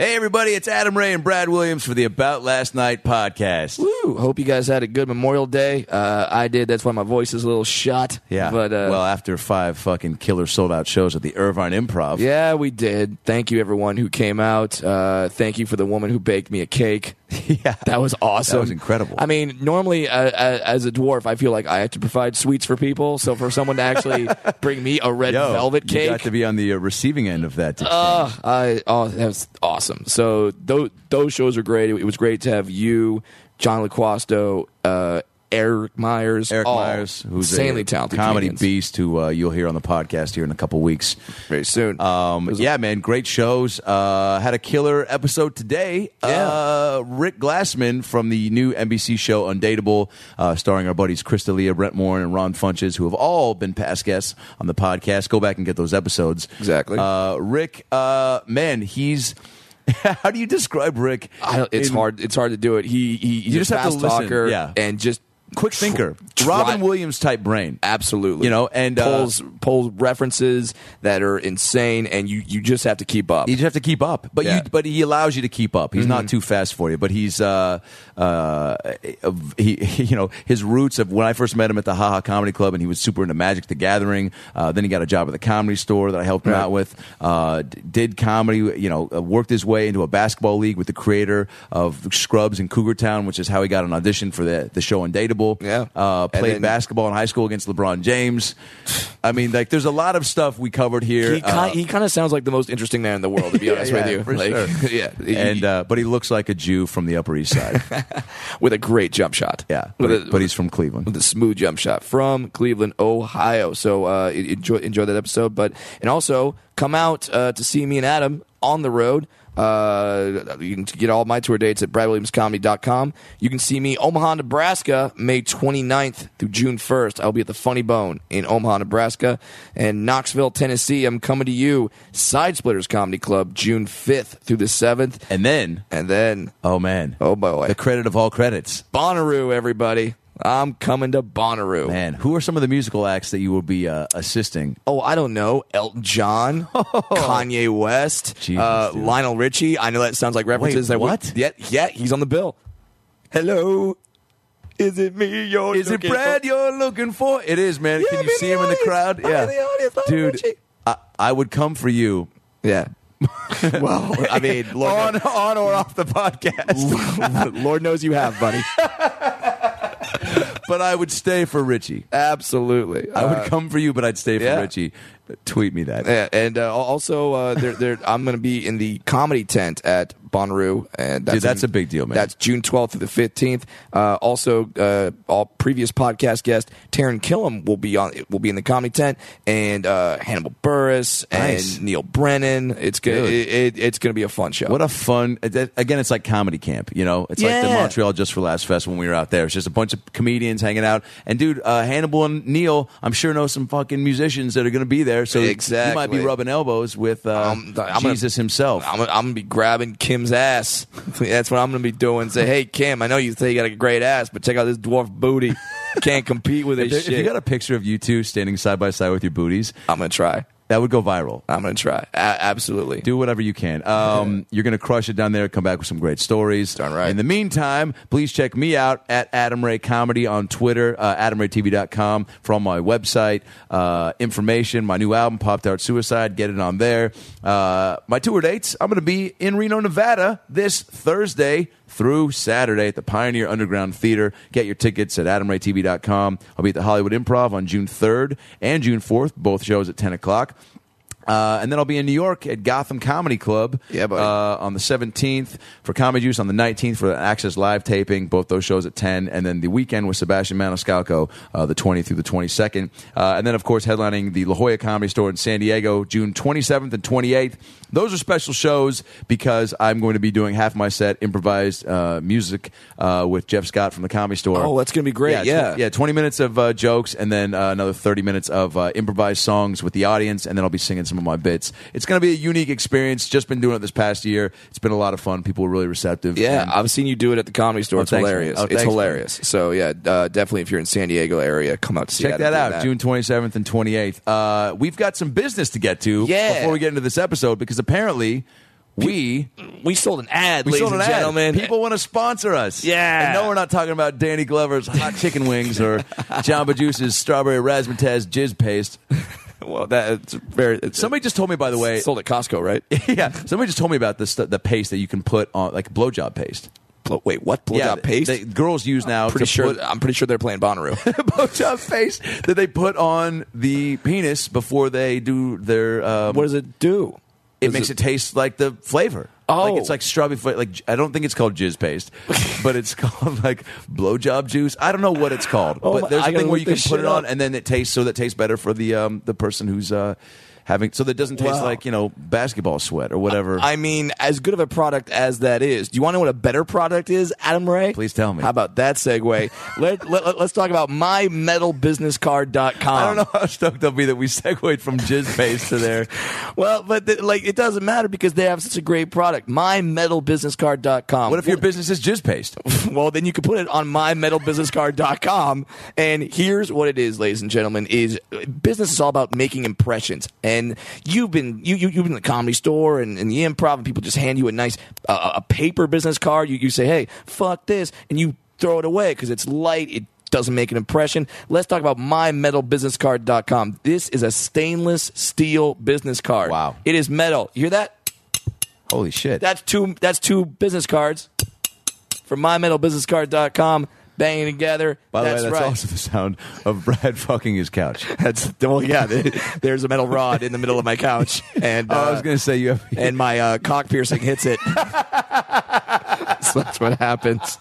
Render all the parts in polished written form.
Hey, everybody, it's Adam Ray and Brad Williams for the About Last Night podcast. Woo! Hope you guys had a good Memorial Day. I did. That's why my voice is a little shot. Yeah. But, well, after 5 fucking killer sold-out shows at the Irvine Improv. Yeah, we did. Thank you, everyone who came out. Thank you for the woman who baked me a cake. Yeah. That was awesome. That was incredible. I mean, normally, as a dwarf, I feel like I have to provide sweets for people. So for someone to actually bring me a red velvet cake. You got to be on the receiving end of that. That was awesome. So those shows are great. It was great to have you, John LaQuasto, Eric Myers, who's insanely a talented comedy comedians. beast who you'll hear on the podcast here in a couple weeks. Very soon. Yeah, man, great shows. Had a killer episode today. Yeah. Rick Glassman from the new NBC show Undateable, starring our buddies Chris D'Elia, Brent Morin, and Ron Funches, who have all been past guests on the podcast. Go back and get those episodes. Exactly. Rick, man, he's... How do you describe Rick? It's hard to do it. He's just a have to fast listen, talker yeah. and just quick thinker. Robin Williams type brain. Absolutely. You know, and pulls references that are insane, and you just have to keep up. You just have to keep up, but Yeah. but he allows you to keep up. He's not too fast for you, but he's you know, his roots of when I first met him at the Ha Ha Comedy Club, and he was super into Magic the Gathering. Then he got a job at the Comedy Store that I helped him out with. Did comedy, you know, worked his way into a basketball league with the creator of Scrubs in Cougar Town, which is how he got an audition for the show Undateable. Yeah. Played basketball in high school against LeBron James. I mean, like, there's a lot of stuff we covered here. He kind of sounds like the most interesting man in the world, to be honest with you. For like, sure. Yeah. And but he looks like a Jew from the Upper East Side. With a great jump shot. Yeah, but he's from Cleveland. With a smooth jump shot from Cleveland, Ohio. So enjoy that episode. And also come out to see me and Adam on the road. You can get all my tour dates at bradwilliamscomedy.com. You can see me Omaha, Nebraska, May 29th through June 1st. I'll be at the Funny Bone in Omaha, Nebraska. And Knoxville, Tennessee, I'm coming to you, Side Splitters Comedy Club, June 5th through the 7th. And then, oh man, oh boy, the credit of all credits, Bonnaroo, everybody. I'm coming to Bonnaroo. Man, who are some of the musical acts that you will be assisting? Oh, I don't know. Elton John, Kanye West, Jesus, Lionel Richie. I know that sounds like references. Wait, what? Yeah, he's on the bill. Hello. Is it me you're Is it looking Brad for? you're looking for? It is, man. Yeah, Can I'm you see him in the crowd? I'm in the audience. Lionel Dude, Richie. I would come for you. Yeah. Well, I mean, Lord on or off the podcast. Lord knows you have, buddy. But I would stay for Richie. Absolutely. I would come for you, but I'd stay for yeah. Richie. Tweet me that. Yeah, and also, I'm going to be in the comedy tent at Bonnaroo, and That's a big deal, man. That's June 12th through the 15th. Also, all previous podcast guest Taron Killam will be in the comedy tent, and Hannibal Buress Nice. and Neil Brennan. It's good. It's going to be a fun show. What a fun, again, it's like comedy camp, you know? It's like the Yeah. Montreal Just for Laughs Fest when we were out there. It's just a bunch of comedians hanging out. And, dude, Hannibal and Neil, I'm sure know some fucking musicians that are going to be there. So Exactly. you might be rubbing elbows with Jesus himself. I'm going to be grabbing Kim's ass. That's what I'm going to be doing. Say, hey, Kim, I know you say you got a great ass, but check out this dwarf booty. Can't compete with this If shit. you got a picture of you two standing side by side with your booties, I'm going to try. that would go viral. I'm going to try. Absolutely. Do whatever you can. You're going to crush it down there. Come back with some great stories. Darn right. In the meantime, please check me out at Adam Ray Comedy on Twitter, AdamRayTV.com for all my website information. My new album, Popped Out Suicide. Get it on there. My tour dates, I'm going to be in Reno, Nevada this Thursday through Saturday at the Pioneer Underground Theater. Get your tickets at AdamRayTV.com. I'll be at the Hollywood Improv on June 3rd and June 4th, both shows at 10 o'clock. And then I'll be in New York at Gotham Comedy Club on the 17th for Comedy Juice, on the 19th for the Access Live taping, both those shows at 10, and then the weekend with Sebastian Maniscalco, the 20th through the 22nd. And then, of course, headlining the La Jolla Comedy Store in San Diego, June 27th and 28th. Those are special shows because I'm going to be doing half my set improvised music with Jeff Scott from the Comedy Store. Oh, that's going to be great. Yeah, 20 minutes of jokes and then another 30 minutes of improvised songs with the audience, and then I'll be singing some of my bits. It's going to be a unique experience. Just been doing it this past year. It's been a lot of fun. People were really receptive. Yeah, I've seen you do it at the Comedy Store. It's thanks, hilarious. man. It's hilarious. So, yeah, definitely if you're in San Diego area, come out to see Check that out, June 27th and 28th. We've got some business to get to before we get into this episode, because apparently We sold an ad, We ladies sold an and ad. gentlemen. People want to sponsor us. Yeah. And no, we're not talking about Danny Glover's hot chicken wings or Jamba Juice's strawberry razzmatazz jizz paste. Well, that's very. Somebody just told me, by the way. Sold at Costco, right? Yeah. Somebody just told me about the paste that you can put on, like blowjob paste. Wait, what? Blowjob paste? Girls use now. I'm pretty sure they're playing Bonnaroo. Blowjob paste that they put on the penis before they do their. What does it do? It makes it taste like the flavor. Oh. Like it's like strawberry flavor. Like, I don't think it's called jizz paste, but it's called like blowjob juice. I don't know what it's called, but there's a thing where you can put it on and then it tastes so that tastes better for the person who's having, so that it doesn't taste like, basketball sweat or whatever. I mean, as good of a product as that is, do you want to know what a better product is, Adam Ray? Please tell me. How about that segue? Let's talk about mymetalbusinesscard.com. I don't know how stoked I'll be that we segued from jizz paste to there. Well, but it doesn't matter because they have such a great product. mymetalbusinesscard.com. What if your business is jizz paste? Well, then you can put it on mymetalbusinesscard.com. And here's what it is, ladies and gentlemen, is business is all about making impressions. And you've been in the Comedy Store and the Improv, and people just hand you a nice a paper business card. You say, hey, fuck this, and you throw it away because it's light. It doesn't make an impression. Let's talk about mymetalbusinesscard.com. This is a stainless steel business card. Wow. It is metal. You hear that? Holy shit. That's two business cards from mymetalbusinesscard.com. Banging together. By the way, that's right. also the sound of Brad fucking his couch. There's a metal rod in the middle of my couch, and I was going to say you have, and my cock piercing hits it. So that's what happens.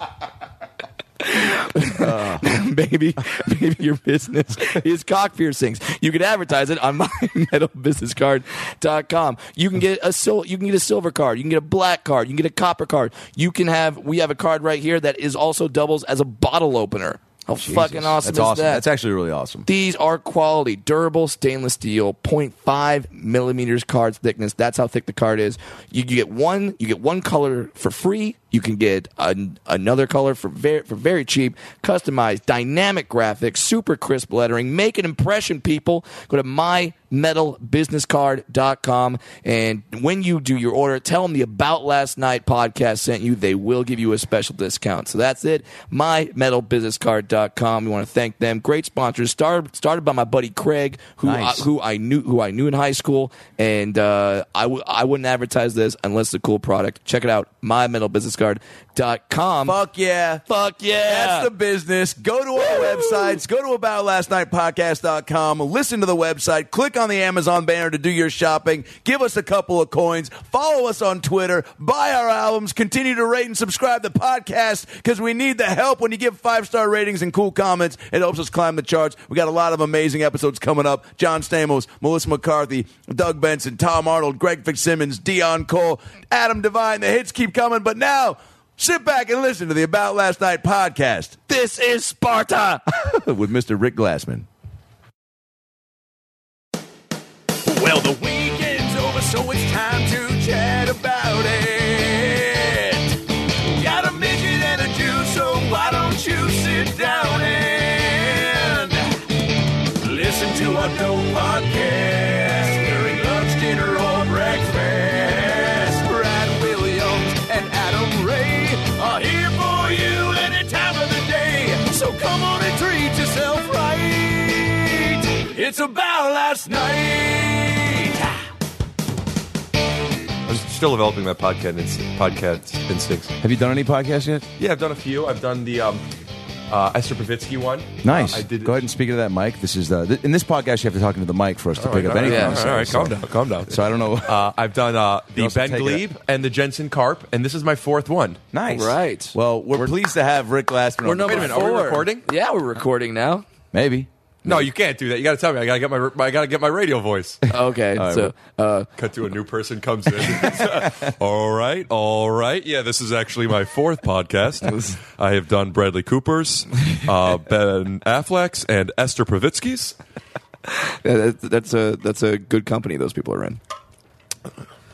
Maybe your business is cock piercings. You can advertise it on mymetalbusinesscard.com. You can get a silver card. You can get a black card. You can get a copper card. We have a card right here that is also doubles as a bottle opener. How fucking awesome is that? That's actually really awesome. These are quality, durable stainless steel, 0.5 millimeters card thickness. That's how thick the card is. You get one color for free. You can get another color for very cheap. Customized, dynamic graphics, super crisp lettering. Make an impression, people. Go to mymetalbusinesscard.com, and when you do your order, tell them the About Last Night podcast sent you. They will give you a special discount. So that's it. mymetalbusinesscard.com. We want to thank them. Great sponsors. Started by my buddy Craig, who I knew in high school, and I wouldn't advertise this unless it's a cool product. Check it out. mymetalbusinesscard.com. Fuck yeah. That's the business. Go to our websites. Go to aboutlastnightpodcast.com. Listen to the website. Click on the Amazon banner to do your shopping. Give us a couple of coins. Follow us on Twitter. Buy our albums. Continue to rate and subscribe to the podcast because we need the help. When you give 5-star ratings and cool comments, it helps us climb the charts. We got a lot of amazing episodes coming up. John Stamos, Melissa McCarthy, Doug Benson, Tom Arnold, Greg Fitzsimmons, Dion Cole, Adam Devine. The hits keep coming, but now sit back and listen to the About Last Night podcast. This is Sparta with Mr. Rick Glassman. Well, the weekend's over, so it's time to chat about it. Got a midget and a Jew, so why don't you sit down and listen to our dope podcast during lunch, dinner, or breakfast. Brad Williams and Adam Ray are here for you any time of the day. So come on and treat yourself right. It's About Last Night. I was still developing my podcast instincts. Have you done any podcasts yet? Yeah, I've done a few. I've done the Esther Povitsky one. Nice. I did. Go ahead and speak into that mic. This is in this podcast you have to talk into the mic for us to pick up anything. All right, calm down. So I don't know. I've done the also Ben take Glebe and the Jensen Karp, and this is my fourth one. Nice. All right. Well, we're pleased to have Rick Glassman. We're on the number Wait a minute, 4. are we recording? Yeah, we're recording now. Maybe. No, you can't do that. You got to tell me. I got to get my radio voice. Okay, so Cut to a new person comes in. All right. Yeah, this is actually my fourth podcast. I have done Bradley Cooper's, Ben Affleck's, and Esther Povitsky's. that's a good company those people are in.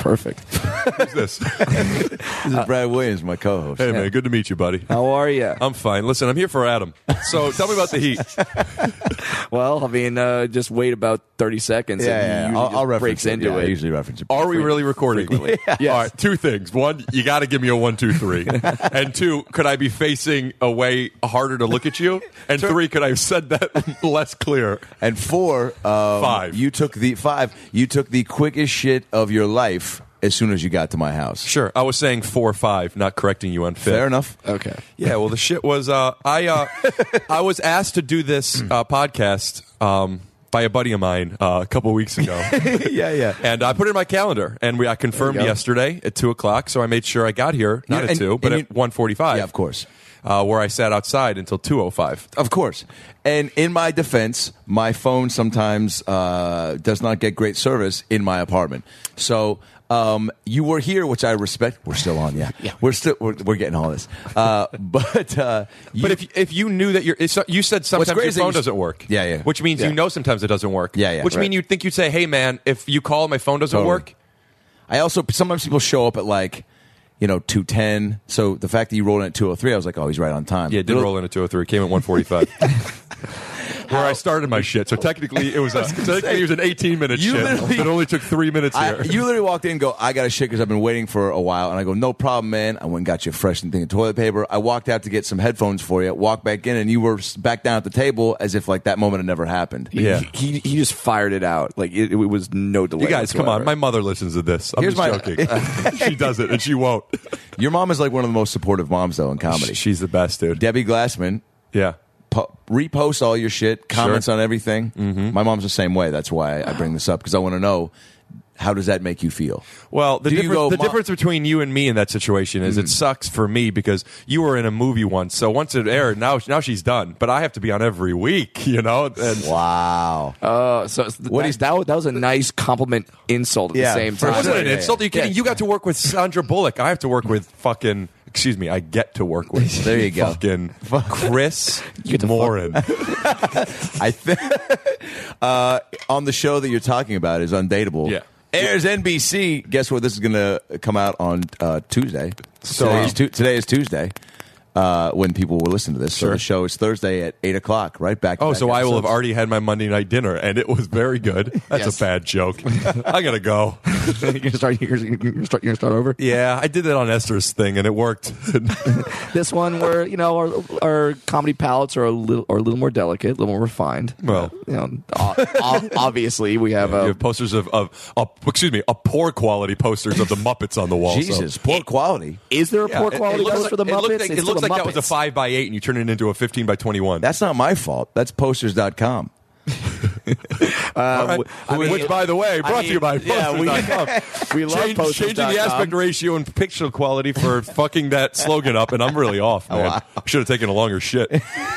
Perfect. Who's this? This is Brad Williams, my co-host. Hey, man, good to meet you, buddy. How are you? I'm fine. Listen, I'm here for Adam. So tell me about the Heat. Well, I mean, just wait about 30 seconds and he usually I'll just reference breaks into I it. usually reference it. Are we really recording? Yes. All right, two things. One, you got to give me a 1, 2, 3. And two, could I be facing away harder to look at you? And three, could I have said that less clear? And 4, 5. You took the quickest shit of your life as soon as you got to my house. Sure. I was saying 4, 5, not correcting you on fifth. Fair enough. Okay. Yeah, well, the shit was I was asked to do this podcast by a buddy of mine a couple weeks ago. yeah. And I put it in my calendar, and I confirmed There you go. yesterday at 2 o'clock, so I made sure I got here, not Yeah, at 2, but at 1:45. Yeah, of course. Where I sat outside until 2:05. Of course. And in my defense, my phone sometimes does not get great service in my apartment. So you were here, which I respect. We're still on, yeah. We're getting all this. But if you knew that you said sometimes great your is that phone you- doesn't work. Yeah. Which means Yeah. you know sometimes it doesn't work. Yeah, Which right. means you'd think you'd say, hey, man, if you call, my phone doesn't Totally. work. I also, sometimes people show up at 2:10. So the fact that you rolled in at 2:03, I was like, oh, he's right on time. Yeah, it did roll in at 2:03. It came at 1:45. Where I started my shit. So technically, it was an 18-minute You shit. literally- It only took 3 minutes here. You literally walked in and go, I got a shit because I've been waiting for a while. And I go, no problem, man. I went and got you a fresh thing of toilet paper. I walked out to get some headphones for you, walked back in, and you were back down at the table as if that moment had never happened. Yeah. He just fired it out. Like it was no delay. You guys, come on. whatsoever. My mother listens to this. I'm Here's just joking. She does it, and she won't. Your mom is like one of the most supportive moms, though, in comedy. She's the best, dude. Debbie Glassman Yeah. reposts all your shit, comments on everything. Mm-hmm. My mom's the same way. That's why I bring this up, because I want to know, how does that make you feel? Well, the Do you difference, go, the "Mom-" difference between you and me in that situation is it sucks for me because you were in a movie once. So once it aired, now she's done. But I have to be on every week, And Wow. That was a nice compliment insult at Yeah, the same for time. sure. wasn't an Yeah, insult. Are you kidding? Yeah. You got to work with Sandra Bullock. I have to work with fucking. Excuse me. I get to work with. There you go. Fucking Chris get to Morin. I think on the show that you're talking about is Undateable. Yeah. Airs NBC. Guess what? This is going to come out on Tuesday. So- Today is Tuesday. When people will listen to this. So Sure. the show is Thursday at 8 o'clock, right? Back. Oh, so I will have already had my Monday night dinner, and it was very good. That's Yes. a bad joke. I gotta go. You're gonna start over. Yeah, I did that on Esther's thing, and it worked. This one, where our comedy palates are a little more delicate, a little more refined. Well. Obviously we have. You have posters of poor quality posters of the Muppets on the wall. Jesus, so. poor quality. Is there a Yeah, poor quality poster for the Muppets? It looks like that was a 5x8, and you turn it into a 15x21. That's not my fault. That's posters.com. Which, by the way, brought to you by posters.com. we love posters.com. Changing the aspect ratio and pixel quality for fucking that slogan up, and I'm really off, man. wow. Should have taken a longer shit.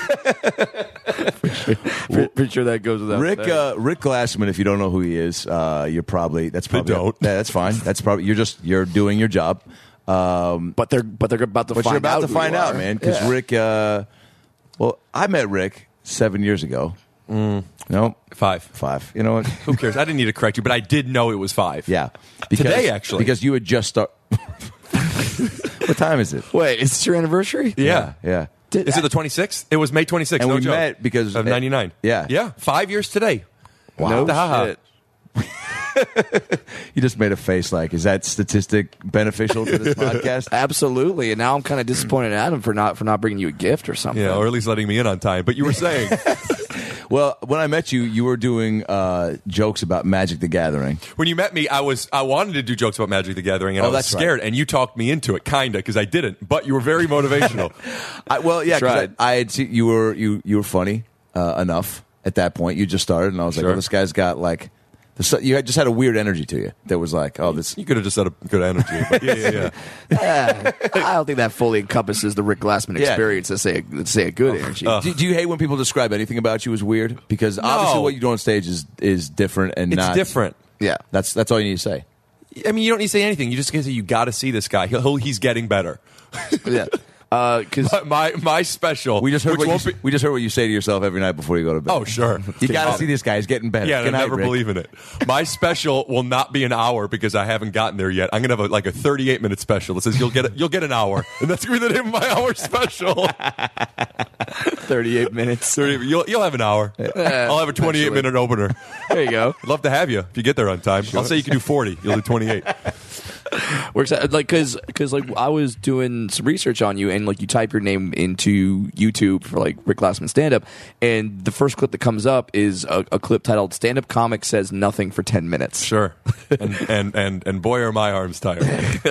Pretty sure that goes without Rick saying. Rick Glassman, if you don't know who he is, you're probably don't. Yeah, that's fine. That's probably you're doing your job. But they're about to But find you're about out to who find you out, are. man. Because Yeah. Rick, well, I met Rick 7 years ago. No, 5. You know what? Who cares? I didn't need to correct you, but I did know it was 5. Yeah, Today, actually. because you had just started. What time is it? Wait, is it your anniversary? Yeah. Yeah. Is it the 26th? It was May 26th. And no we joke. met because of 99. Yeah. Yeah. 5 years today. No Ha-ha. shit. You just made a face like, is that statistic beneficial to this podcast? Absolutely, and now I'm kind of disappointed in Adam for not bringing you a gift or something. Yeah, or at least letting me in on time. But you were saying, Well, when I met you, you were doing jokes about Magic the Gathering. when you met me, I wanted to do jokes about Magic the Gathering, and Oh, I was that's right. scared, and you talked me into it, kind of, because I didn't. But you were very motivational. Well, yeah, 'cause Tried. I had seen you were funny enough at that point. You just started, and I was like, Sure. "Oh, this guy's got like." You just had a weird energy to you. That was like, "Oh, this." You could have just had a good energy. But yeah. I don't think that fully encompasses the Rick Glassman Yeah. experience. Let's say a good energy. Do you hate when people describe anything about you as weird? Because obviously, what you do on stage is different and It's not different. Yeah. That's all you need to say. I mean, you don't need to say anything. You just say you got to see this guy. He's getting better. Yeah. Because my special. We just heard which what won't you, be- we just heard what you say to yourself every night before you go to bed. Oh, sure. You got to see this guy. He's getting better. Yeah, Good and I night, never Rick. believe in it. My special will not be an hour because I haven't gotten there yet. I'm gonna have a 38-minute special that says you'll get an hour, and that's gonna be the name of my hour special. 38 minutes. You'll have an hour. I'll have a 28-minute opener. There you go. I'd love to have you if you get there on time. I'll say you can do 40. You'll do 28. Works out like because I was doing some research on you, and like you type your name into YouTube for like Rick Glassman stand up, and the first clip that comes up is a clip titled "Stand Up Comic Says Nothing for 10 Minutes." Sure. And boy are my arms tired.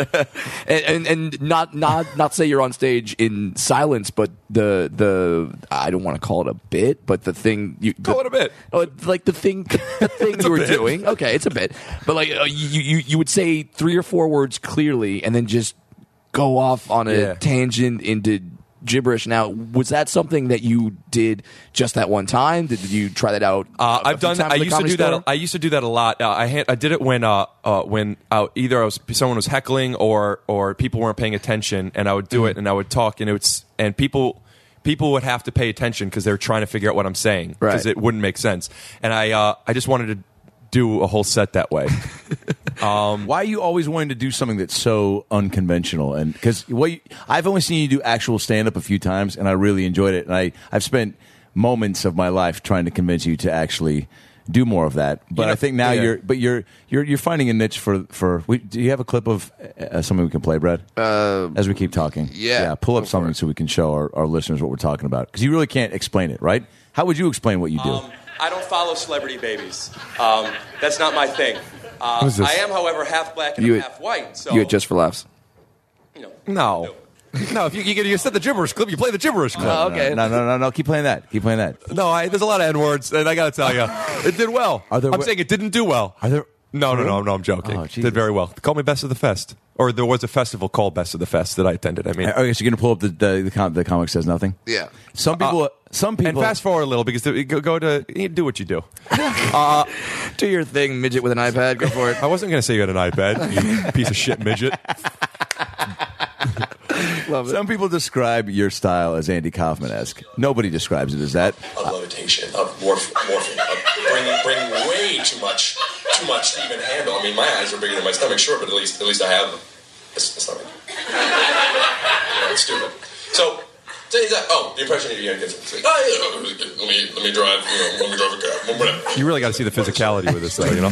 and not say you're on stage in silence, but the I don't want to call it a bit, but the thing you Call it a bit. like the thing you were doing. Okay, it's a bit, but like you would say 3 or 4 words clearly, and then just go off on a tangent into gibberish. Now, was that something that you did just that one time? Did you try that out? I've done that. I used to do that. I used to do that a lot. I did it when either someone was heckling or people weren't paying attention, and I would do it and I would talk, and people would have to pay attention because they were trying to figure out what I'm saying because it wouldn't make sense. And I just wanted to do a whole set that way. Why are you always wanting to do something that's so unconventional? And because I've only seen you do actual stand up a few times, and I really enjoyed it. And I've spent moments of my life trying to convince you to actually do more of that. But I think now you're finding a niche for. Do you have a clip of something we can play, Brad? As we keep talking, yeah. Pull up something so we can show our listeners what we're talking about, because you really can't explain it, right? How would you explain what you do? I don't follow celebrity babies. That's not my thing. Who's this? I am, however, half black and I'm half white. So You had Just for Laughs. No. No, if you said the gibberish clip, you play the gibberish clip. Oh, okay. No. Keep playing that. No, there's a lot of N-words, and I got to tell you, it did well. I'm saying it didn't do well. Are there? No, I'm joking. Oh, It Jesus. did very well. Call me Best of the Fest. Or there was a festival called Best of the Fest that I attended. I mean, Okay, so you're gonna pull up the comic says nothing. Yeah. Some people. and fast forward a little because go to do what you do. Do your thing, midget with an iPad. Go for it. I wasn't going to say you had an iPad, you piece of shit midget. Love it. Some people describe your style as Andy Kaufman-esque. Nobody describes it as that. Of levitation, of morphing, of bringing way too much to even handle. I mean, my eyes are bigger than my stomach, sure, but at least I have a stomach. It's stupid. So he's like, the impression you're going to get. Like, let me drive. Let me drive a cab. Whatever. You really got to see the physicality with this, though. You know,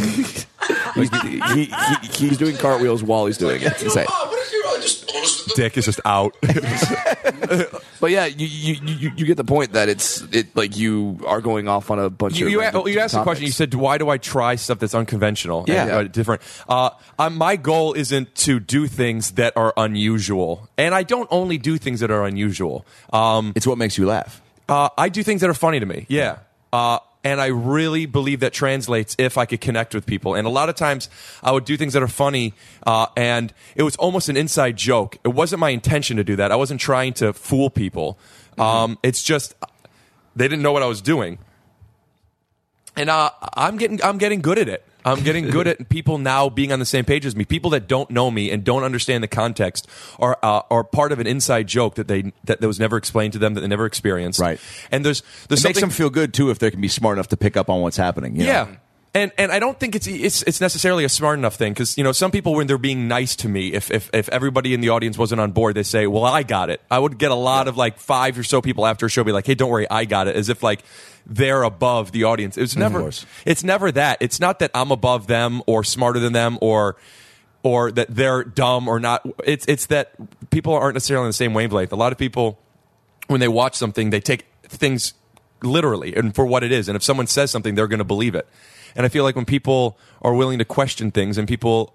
He's doing cartwheels while he's doing it. It's insane. dick is just out. But yeah, you get the point that it's like you are going off on a bunch of You asked topics. the question. You said, "Why do I try stuff that's unconventional?" Yeah. and, different. My goal isn't to do things that are unusual, and I don't only do things that are unusual. It's what makes you laugh. I do things that are funny to me. Yeah. And I really believe that translates if I could connect with people. And a lot of times I would do things that are funny, and it was almost an inside joke. It wasn't my intention to do that. I wasn't trying to fool people. It's just they didn't know what I was doing. And I'm getting good at it. I'm getting good at people now being on the same page as me. People that don't know me and don't understand the context are part of an inside joke that was never explained to them, that they never experienced. Right. And there's It makes them feel good too if they can be smart enough to pick up on what's happening. You know? Yeah. And I don't think it's necessarily a smart enough thing, because some people, when they're being nice to me, if everybody in the audience wasn't on board, they say, "Well, I got it." I would get a lot of like 5 or so people after a show be like, "Hey, don't worry, I got it," as if like they're above the audience. It's never that. It's not that I'm above them or smarter than them or that they're dumb or not. It's that people aren't necessarily on the same wavelength. A lot of people, when they watch something, they take things literally and for what it is. And if someone says something, they're going to believe it. And I feel like when people are willing to question things and people,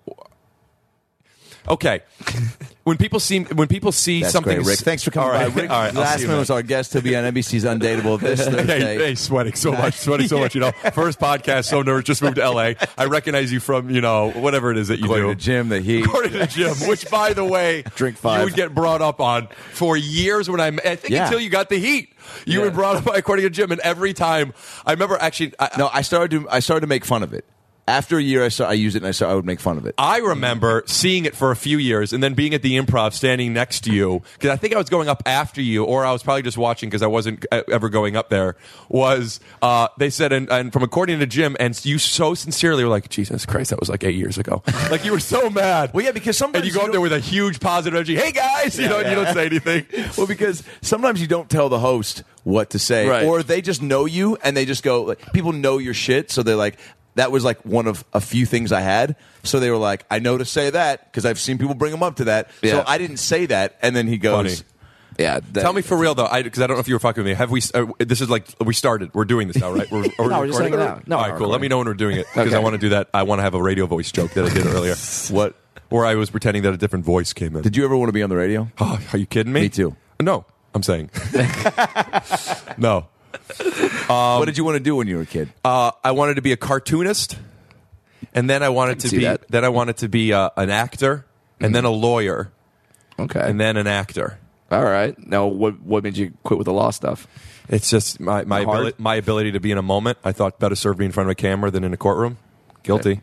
when people see That's something, great, Rick. Thanks for coming by. Rick Glassman was our guest. He'll be on NBC's Undateable this Thursday. Hey, sweating so much. First podcast, so nervous. Just moved to LA. I recognize you from whatever it is that you According do. to Jim, the Heat. According to Jim, which by the way, Drink 5. you would get brought up on for years when I think until you got the Heat. You were brought up by according to Jim, and every time I remember actually. No, I started to make fun of it After a year, I used it, and I would make fun of it. I remember seeing it for a few years and then being at the Improv standing next to you, because I think I was going up after you, or I was probably just watching because I wasn't ever going up there, was they said, and from according to Jim, and you so sincerely were like, Jesus Christ, that was like 8 years ago. Like, you were so mad. Well, yeah, because sometimes and you go up there with a huge positive energy, hey guys, and you don't say anything. Well, because sometimes you don't tell the host what to say, Right. or they just know you, and they just go, like, people know your shit, so they're like, that was like one of a few things I had. So they were like, I know to say that because I've seen people bring them up to that. Yeah. So I didn't say that. And then he goes, Funny. Yeah. Tell me for real though, because I don't know if you were fucking with me. Have we? This is like we started. We're doing this now, right? We're No, we're just recording? hanging out. No, all we're right, cool. Let recording. me know when we're doing it because Okay. I want to do that. I want to have a radio voice joke that I did earlier. What? Where I was pretending that a different voice came in. Did you ever want to be on the radio? Oh, are you kidding me? Me too. No, I'm saying no. What did you want to do when you were a kid? I wanted to be a cartoonist, and then I wanted to see be. that. Then I wanted to be an actor, and then a lawyer, Okay. and then an actor. All right. Now, what made you quit with the law stuff? It's just my ability to be in a moment. I thought better served being in front of a camera than in a courtroom. Guilty.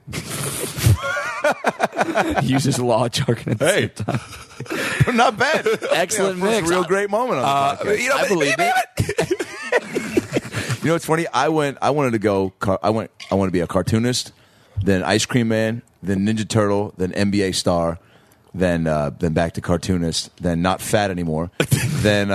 He uses law jargon. At the Hey. same time. Not bad. Excellent First mix. real great moment on the podcast. I believe it. You know what's funny? I wanted to be a cartoonist, then ice cream man, then Ninja Turtle, then NBA star, then back to cartoonist, then not fat anymore, then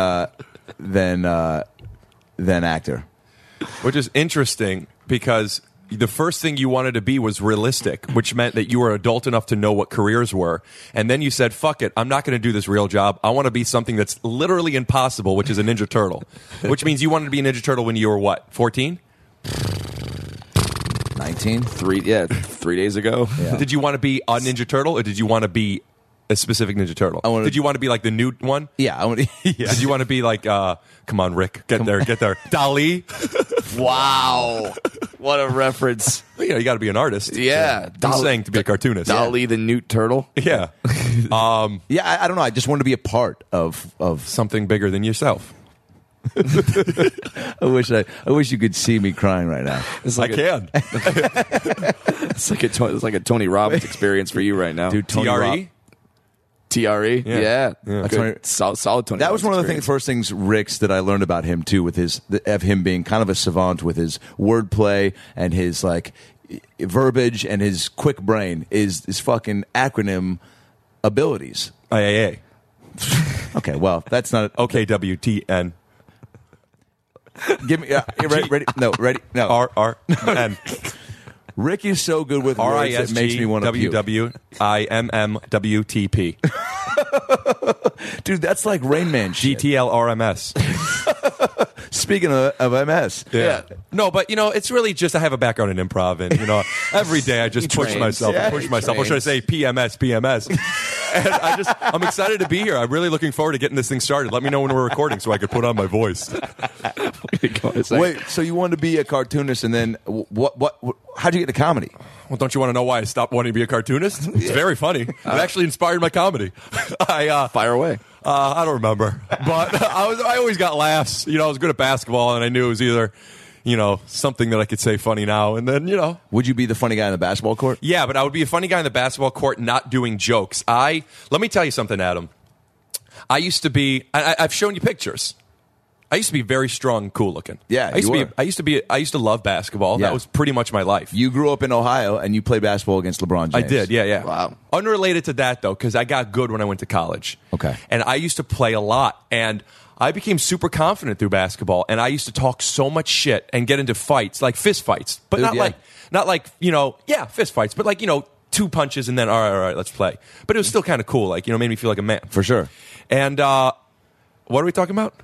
actor. Which is interesting because the first thing you wanted to be was realistic, which meant that you were adult enough to know what careers were. And then you said, fuck it, I'm not going to do this real job. I want to be something that's literally impossible, which is a Ninja Turtle. Which means you wanted to be a Ninja Turtle when you were what, 14? 19? 3 days ago. Yeah. Did you want to be a Ninja Turtle or did you want to be a specific Ninja Turtle? Did you want to be like the new one? Yeah, I want to. Yeah. Did you want to be like, come on, Rick, get there. Dali? Wow. What a reference. You know, you got to be an artist. Yeah. I'm saying to be a cartoonist. Dolly the Newt Turtle. Yeah. Yeah, I don't know. I just wanted to be a part of. Something bigger than yourself. I wish you could see me crying right now. It's I like can. It's like a Tony Robbins experience for you right now. Dude, Tony Robb- TRE? TRE. Yeah. That's Good. right. Solid Tony. That was Robbins one of the experience. first things, Rick's, that I learned about him too, with of him being kind of a savant with his wordplay and his like verbiage and his quick brain is his fucking acronym abilities. IAA. Okay, well, that's not OKWTN. Give me ready? No, ready? No. RRN. Rick is so good with words that makes me want to puke. RISGWWIMMWTP. Dude, that's like Rain Man shit. GTLRMS. Speaking of MS, Yeah. No, but you know, it's really just I have a background in improv, and you know, every day I just push trains. myself Yeah, and push he myself. Or should I say PMS? And I'm excited to be here. I'm really looking forward to getting this thing started. Let me know when we're recording so I could put on my voice. Wait, so you wanted to be a cartoonist, and then what? How'd you get to comedy? Well, don't you want to know why I stopped wanting to be a cartoonist? It's very funny. It actually inspired my comedy. Fire away. I don't remember, but I always got laughs. You know, I was good at basketball, and I knew it was either, you know, something that I could say funny now, and then, you know. Would you be the funny guy in the basketball court? Yeah, but I would be a funny guy in the basketball court not doing jokes. Let me tell you something, Adam. I used to be, I've shown you pictures. I used to be very strong, cool looking. Yeah, I used you to be. I used to love basketball. Yeah. That was pretty much my life. You grew up in Ohio, and you played basketball against LeBron James. I did, yeah. Wow. Unrelated to that, though, because I got good when I went to college. Okay. And I used to play a lot, and I became super confident through basketball, and I used to talk so much shit and get into fights, like fist fights, but Dude, not like, you know, fist fights, but like, you know, 2 punches and then, all right, let's play. But it was still kind of cool, like, you know, made me feel like a man. For sure. And what are we talking about?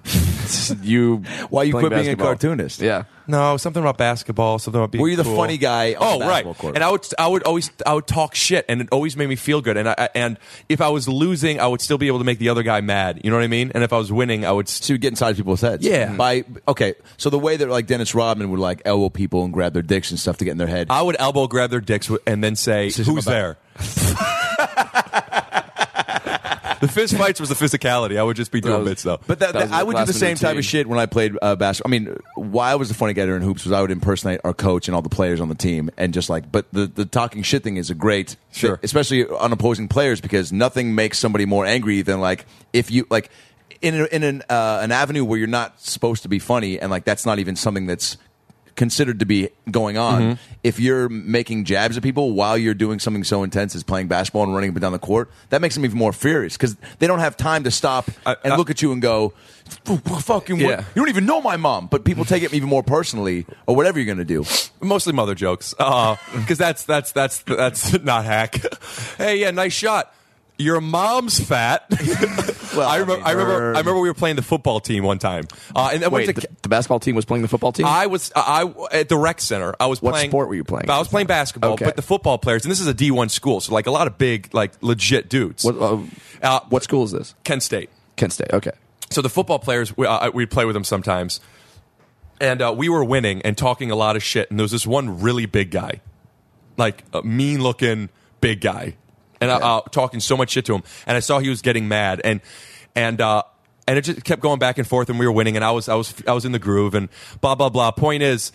Why you Playing quit being a basketball. cartoonist? Yeah. No, something about basketball, something about being Were you the cool. funny guy on the basketball right. court? And I would talk shit, and it always made me feel good. And if I was losing, I would still be able to make the other guy mad. You know what I mean? And if I was winning, I would. So you get inside people's heads. Yeah. So the way that like Dennis Rodman would like elbow people and grab their dicks and stuff to get in their head. I would elbow grab their dicks and then say, This is "Who's my there?" The fist fights was the physicality. I would just be doing bits though. But That was I would do the upperclassman same type routine. of shit when I played basketball. I mean, why I was the funny guy during hoops was I would impersonate our coach and all the players on the team, and just like. But the talking shit thing is a great, Sure. especially on opposing players, because nothing makes somebody more angry than like if you like in an avenue where you're not supposed to be funny, and like that's not even something that's considered to be going on. Mm-hmm. If you're making jabs at people while you're doing something so intense as playing basketball and running up and down the court, that makes them even more furious because they don't have time to stop and look at you and go, "Fucking, Yeah. you don't even know my mom." But people take it even more personally, or whatever you're going to do. Mostly mother jokes, because that's not hack. Hey, yeah, nice shot. Your mom's fat. Well, I remember we were playing the football team one time, and then Wait, the basketball team was playing the football team? I was at the rec center. I was What playing. sport were you playing? I was playing basketball, Okay. but the football players, and this is a D1 school, so like a lot of big, like legit dudes. What school is this? Kent State. Kent State. Okay. So the football players, we'd play with them sometimes, and we were winning and talking a lot of shit. And there was this one really big guy, like a mean-looking big guy, and talking so much shit to him. And I saw he was getting mad, and it just kept going back and forth, and we were winning, and I was in the groove, and blah blah blah. Point is,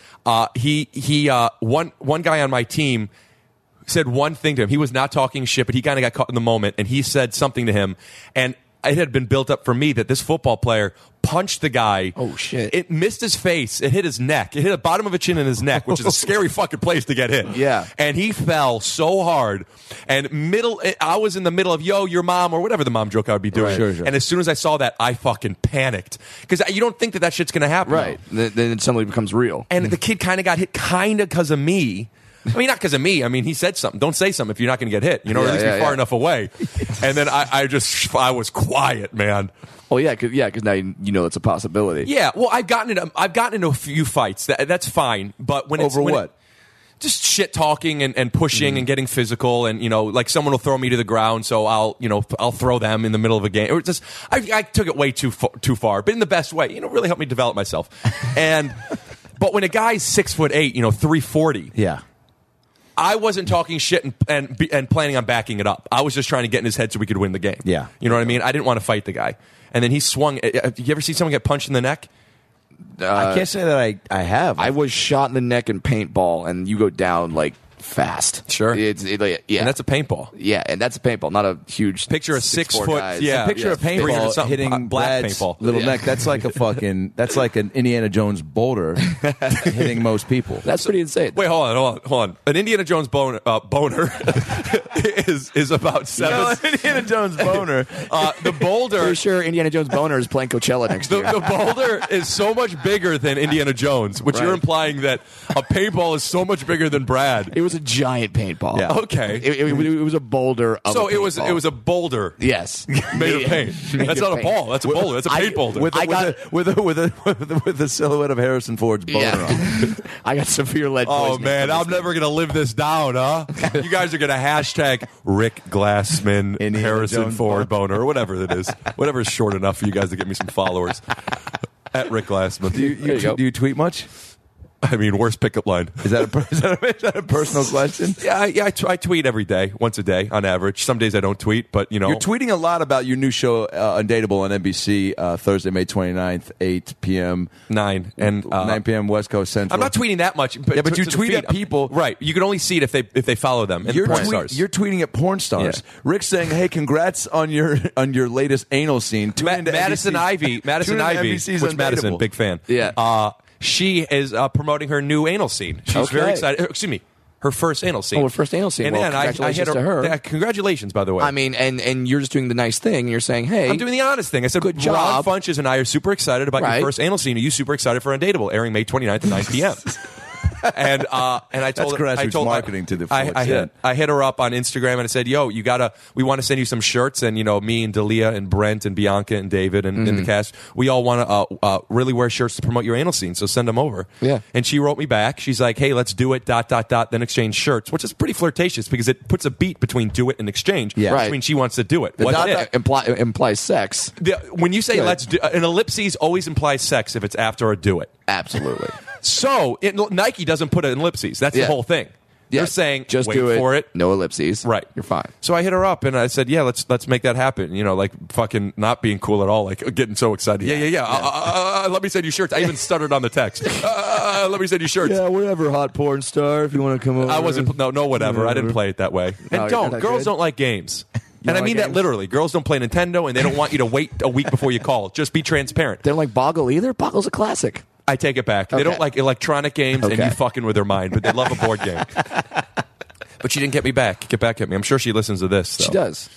one guy on my team said one thing to him. He was not talking shit, but he kind of got caught in the moment, and he said something to him, and it had been built up for me that this football player punched the guy. Oh, shit. It missed his face. It hit his neck. It hit the bottom of his chin and his neck, which is a scary fucking place to get hit. Yeah. And he fell so hard. And I was in the middle of, yo, your mom, or whatever the mom joke I would be doing. Right. Sure. And as soon as I saw that, I fucking panicked. Because you don't think that shit's going to happen. Right. Then it suddenly becomes real. And the kid kind of got hit kind of because of me. I mean, not because of me. I mean, he said something. Don't say something if you're not going to get hit. You know, or at least be far enough away. And then I was quiet, man. Well, yeah, because now you know it's a possibility. Yeah. Well, I've gotten into a few fights. That's fine. But when it's Over what? Just shit talking and pushing and getting physical, and like someone will throw me to the ground, so I'll throw them in the middle of a game. Or just I took it way too far, but in the best way. Really helped me develop myself. But when a guy's 6'8", 340, Yeah. I wasn't talking shit and planning on backing it up. I was just trying to get in his head so we could win the game. Yeah. You know what I mean? I didn't want to fight the guy. And then he swung. Did you ever see someone get punched in the neck? I can't say that I have. I was shot in the neck in paintball, and you go down like fast. Sure. Yeah. And that's a paintball. Yeah, and that's a paintball, not a huge. Picture a 6'4" 6 foot. guys. Yeah. Picture a 300 paintball something, hitting black Brad's paintball. little Yeah. neck. That's like that's like an Indiana Jones boulder hitting most people. That's pretty insane. Wait, hold on. An Indiana Jones boner is about 7. Indiana Jones boner. The boulder. Pretty sure Indiana Jones Boner is playing Coachella next year. The boulder is so much bigger than Indiana Jones, which you're Right. implying that a paintball is so much bigger than Brad. It was a giant paintball. Yeah. Okay. It was a boulder of So a it was paintball. a boulder Yes. made of paint. Made That's of not a paint. ball. That's a boulder. That's a paint boulder. with the silhouette of Harrison Ford's boner on. Yeah. I got severe lead Oh poisoning man, from I'm this never gonna live this down, huh? You guys are gonna hashtag Rick Glassman, Indiana Harrison Jones Ford boner, or whatever it is. Whatever is short enough for you guys to get me some followers. At Rick Glassman. There you go. Do you tweet much? I mean, worst pickup line. Is that a personal question? Yeah, I tweet every day, once a day on average. Some days I don't tweet, but You're tweeting a lot about your new show, Undateable, on NBC, Thursday, May 29th, 8 p.m. 9 and 9 p.m. West Coast Central. I'm not tweeting that much. But Yeah, but you the tweet feed, at people. right? You can only see it if they follow them. And You're, porn stars. you're tweeting at porn stars. Yeah. Rick's saying, "Hey, congrats on your latest anal scene." Tune into Madison NBC's Ivy, tune into NBC's which Madison, Undateable. big fan. Yeah. She is promoting her new anal scene. She's Okay. very excited. Excuse me, her first anal scene. Oh, her first anal scene. And Well, then I congratulations hit to her. Yeah, congratulations, by the way. I mean, and you're just doing the nice thing. And you're saying, hey, I'm doing the honest thing. I said, Good Ron job. Funches and I are super excited about Right. your first anal scene. Are you super excited for Undateable, airing May 29th at 9 p.m.? And I told her, grassroots I told marketing to the I full extent. hit her up on Instagram and I said, "Yo, we want to send you some shirts." And me and Dalia and Brent and Bianca and David and the cast, we all want to really wear shirts to promote your anal scene. So send them over. Yeah. And she wrote me back. She's like, "Hey, let's do it. ... Then exchange shirts," which is pretty flirtatious because it puts a beat between do it and exchange. Yeah. Right. Which means she wants to do it. The What's dot- it? implies sex. When you say Good. let's do, an ellipses always implies sex if it's after a do it. Absolutely. So Nike doesn't put an ellipses. That's the Yeah. whole thing. They're saying, just wait do it. for it. No ellipses. Right. You're fine. So I hit her up and I said, yeah, let's make that happen. You know, like fucking not being cool at all, like getting so excited. Yeah. Let me send you shirts. I even stuttered on the text. Let me send you shirts. Yeah, whatever, hot porn star, if you want to come over. I wasn't, no, whatever. I didn't play it that way. And Oh, don't. you're not Girls good? don't like games. And I like mean that games? literally. Girls don't play Nintendo and they don't want you to wait a week before you call. Just be transparent. They don't like Boggle either? Boggle's a classic. I take it back. They don't Okay. like electronic games and Okay. you fucking with their mind, but they love a board game. But she didn't get me back. Get back at me. I'm sure she listens to this. So. She does.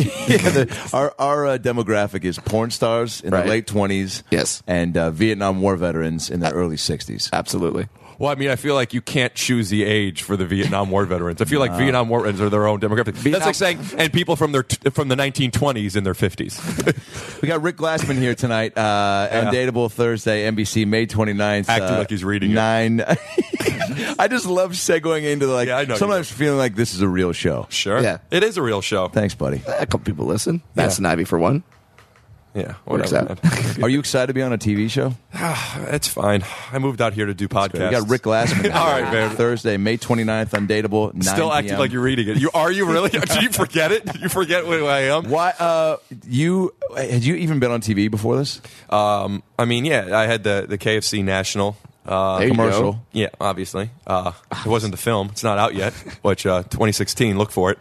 Our demographic is porn stars in Right. the late 20s. Yes. And Vietnam War veterans in the early 60s. Absolutely. Well, I mean, I feel like you can't choose the age for the Vietnam War veterans. I feel like Vietnam War veterans are their own demographic. That's like saying, and people from the 1920s in their 50s. We got Rick Glassman here tonight. Undateable Thursday, NBC, May 29th. Acting like he's reading it. 9. I just love segueing into Yeah, I know you sometimes feeling like this is a real show. Sure. Yeah. It is a real show. Thanks, buddy. A couple people listen. Madison Ivy for one. Yeah. Works Whatever. out. man. Are you excited to be on a TV show? It's fine. I moved out here to do podcasts. We got Rick Glassman. All right, man. Thursday, May 29th, Undateable, 9 Still acting PM. like you're reading it. Are you really? Did you forget it? Did you forget who I am? Why? Had you even been on TV before this? I mean, yeah, I had the KFC National There you Commercial. go. Yeah, obviously. It wasn't the film. It's not out yet, which 2016, look for it.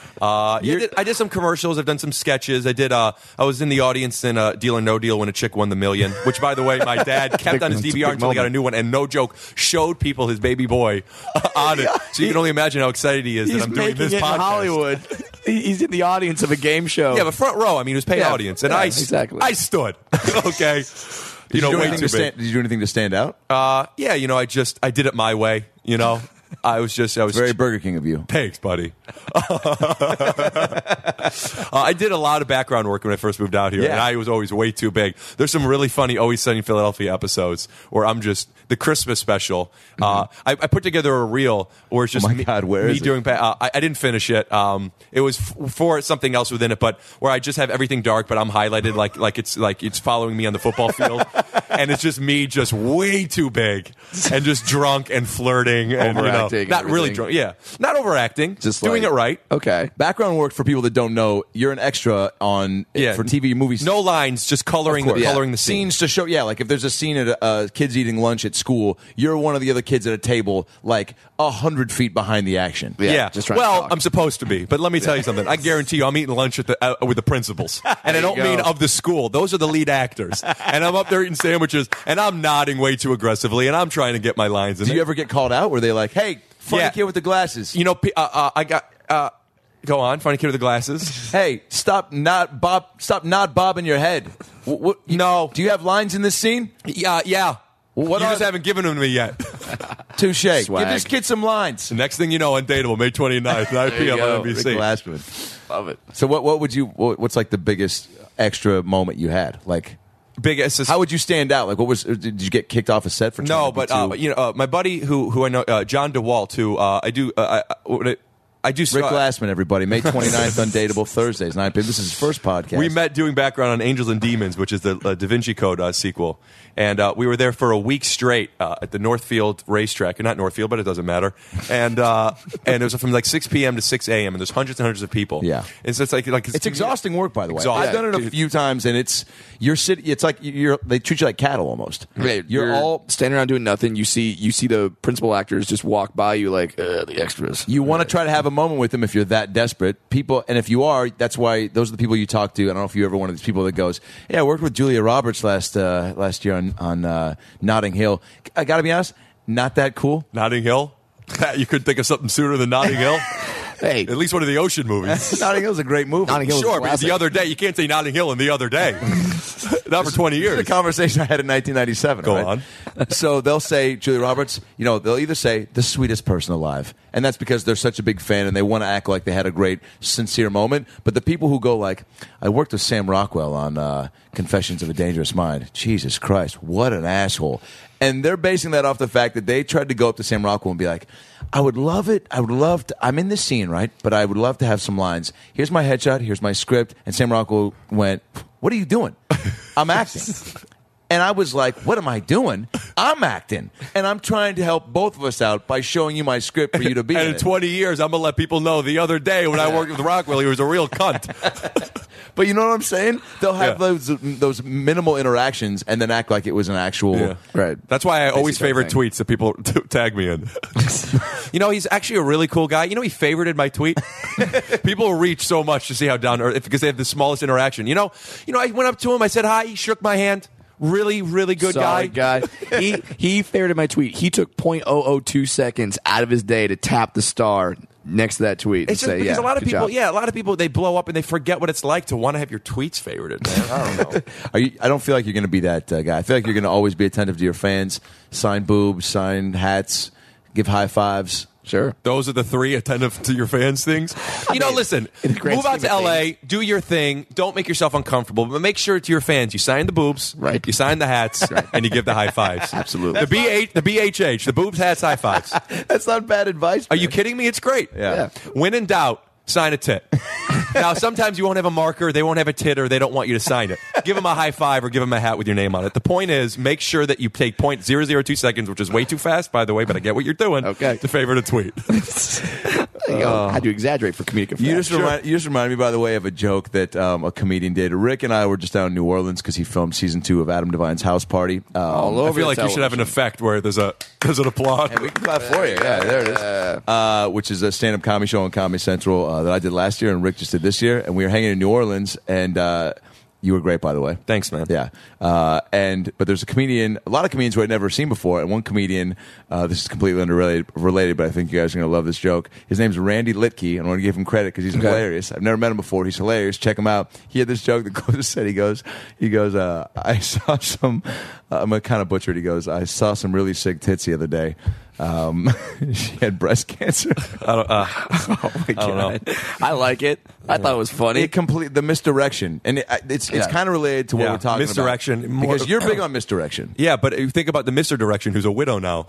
I did some commercials. I've done some sketches. I was in the audience in Deal or No Deal when a chick won the million, which, by the way, my dad kept on his It's a DVR big until he got a moment. new one, and no joke, showed people his baby boy on it. So you can only imagine how excited he is that I'm doing this podcast. Hollywood. He's in the audience of a game show. Yeah, but front row. I mean, it was paid Yeah, audience, and yeah, exactly. I stood. Okay. Did you do way anything too to big. stand? Did you do anything to stand out? Yeah, I did it my way. I was Very Burger King of you. Thanks, buddy. I did a lot of background work when I first moved out here, Yeah. and I was always way too big. There's some really funny Always Sunny in Philadelphia episodes where I'm just the Christmas special. I put together a reel where it's just Oh my God, where me is it? doing. I didn't finish it. It was for something else within it, but where I just have everything dark, but I'm highlighted like it's following me on the football field, and it's just me, just way too big, and just drunk and flirting, and Overacting and not really everything. drunk. Yeah, not overacting, Just doing like- it right. Okay. Background work for people that don't know. You're an extra on for TV movies. No lines, just coloring Of course. the scene. Scenes to show. Yeah, like if there's a scene at kids eating lunch at school, you're one of the other kids at a table, like 100 feet behind the action. Yeah, just trying to well, talk. I'm supposed to be, but let me tell you something. I guarantee you, I'm eating lunch with the principals, and I don't mean of the school. Those are the lead actors, and I'm up there eating sandwiches, and I'm nodding way too aggressively, and I'm trying to get my lines in. Do there. you ever get called out? Where they like, hey, funny Yeah. kid with the glasses. I got. Go on, funny kid with the glasses. Hey, stop not bobbing your head. No. Do you have lines in this scene? Yeah. What you are just they? haven't given them to me yet. Touche. Give Swag. this kid some lines. The next thing you know, Undateable, May 29th, 9 p.m. go. on Rick NBC. Glassman. Love it. So what's like the biggest extra moment you had? Like, Biggest. how would you stand out? Like, did you get kicked off a set for trying No, to be but too- my buddy who I know, John DeWalt, who I do. I do. Rick Glassman, everybody. May 29th, Undateable, Thursdays, 9 p.m. This is his first podcast. We met doing background on Angels and Demons, which is the Da Vinci Code sequel. And we were there for a week straight at the Northfield racetrack. Not Northfield, but it doesn't matter. And it was from like 6 p.m. to 6 a.m. And there's hundreds and hundreds of people. Yeah. And so it's like It's exhausting work, by the way. Exhausting. I've done it a Dude. few times, and it's like they treat you like cattle almost. You're all standing around doing nothing. You see the principal actors just walk by you like the extras. you want to try to have a moment with them if you're that desperate. People, and if you are, that's why those are the people you talk to. I don't know if you're ever one of these people that goes, "Yeah, I worked with Julia Roberts last year on Notting Hill." I got to be honest, not that cool. Notting Hill. You couldn't think of something sooner than Notting Hill. Hey, At least one of the ocean movies. Notting Hill's a great movie. Notting Hill is Sure, a but classic. the other day, you can't say Notting Hill and the other day. Not for 20 This is a years. conversation I had in 1997. Go right? on. So they'll say Julia Roberts. They'll either say the sweetest person alive, and that's because they're such a big fan and they want to act like they had a great, sincere moment. But the people who go like, "I worked with Sam Rockwell on Confessions of a Dangerous Mind." Jesus Christ, what an asshole! And they're basing that off the fact that they tried to go up to Sam Rockwell and be like, "I would love it. I would love to. I'm in this scene, right? But I would love to have some lines. Here's my headshot. Here's my script." And Sam Rockwell went, "What are you doing? I'm acting." And I was like, "What am I doing?" I'm acting, and I'm trying to help both of us out by showing you my script for you to be And in in it. 20 years, I'm going to let people know the other day when I worked with Rockwell, he was a real cunt. But you know what I'm saying? They'll have Yeah. those minimal interactions and then act like it was an actual. Yeah. Right. That's why I always Basic favorite thing. tweets that people tag me in. You know, he's actually a really cool guy. You know, he favorited my tweet. People reach so much to see how down to earth because they have the smallest interaction. You know, I went up to him, I said hi, he shook my hand. Really, really good Solid guy. He favorited my tweet. He took 0.002 seconds out of his day to tap the star next to that tweet. It's and just say, because yeah, a lot of good people, job. a lot of people, they blow up and they forget what it's like to want to have your tweets favorited, man. I don't know. I don't feel like you're going to be that guy. I feel like you're going to always be attentive to your fans, sign boobs, sign hats, give high fives. Sure. Those are the 3 attentive to your fans things. You know, listen, in the grand move out scheme to of LA, do your thing. Don't make yourself uncomfortable, but make sure to your fans you sign the boobs, Right. You sign the hats, and you give the high fives. Absolutely. The BHH, the boobs, hats, high fives. That's not bad advice. Are you kidding me? It's great. Yeah. When in doubt, sign a tit. Now, sometimes you won't have a marker, they won't have a tit, or they don't want you to sign it. Give them a high five or give them a hat with your name on it. The point is, make sure that you take 0.002 seconds, which is way too fast, by the way, but I get what you're doing, Okay. to favorite a tweet. There you go. Had to exaggerate for comedic effect. You just remind me, by the way, of a joke that a comedian did. Rick and I were just down in New Orleans because he filmed season 2 of Adam Devine's House Party. All over I feel like the you should have an television. effect where there's an applause. And we can clap for you. Yeah, there it is. Which is a stand-up comedy show on Comedy Central that I did last year and Rick just did this year. And we were hanging in New Orleans, and you were great, by the way. Thanks, man. Yeah. But there's a lot of comedians who I'd never seen before, and one comedian, this is completely unrelated, but I think you guys are going to love this joke. His name's Randy Litke, and I want to give him credit because he's hilarious. I've never met him before. He's hilarious. Check him out. He had this joke that said, he goes, I saw some, I'm going to kind of butcher it. He goes, I saw some really sick tits the other day. She had breast cancer. Oh my God. I like it. I thought it was funny. The misdirection, and it's kind of related to what Yeah, we're talking misdirection. about. Because you're big on misdirection. Yeah, but you think about the Mr. Direction, who's a widow now.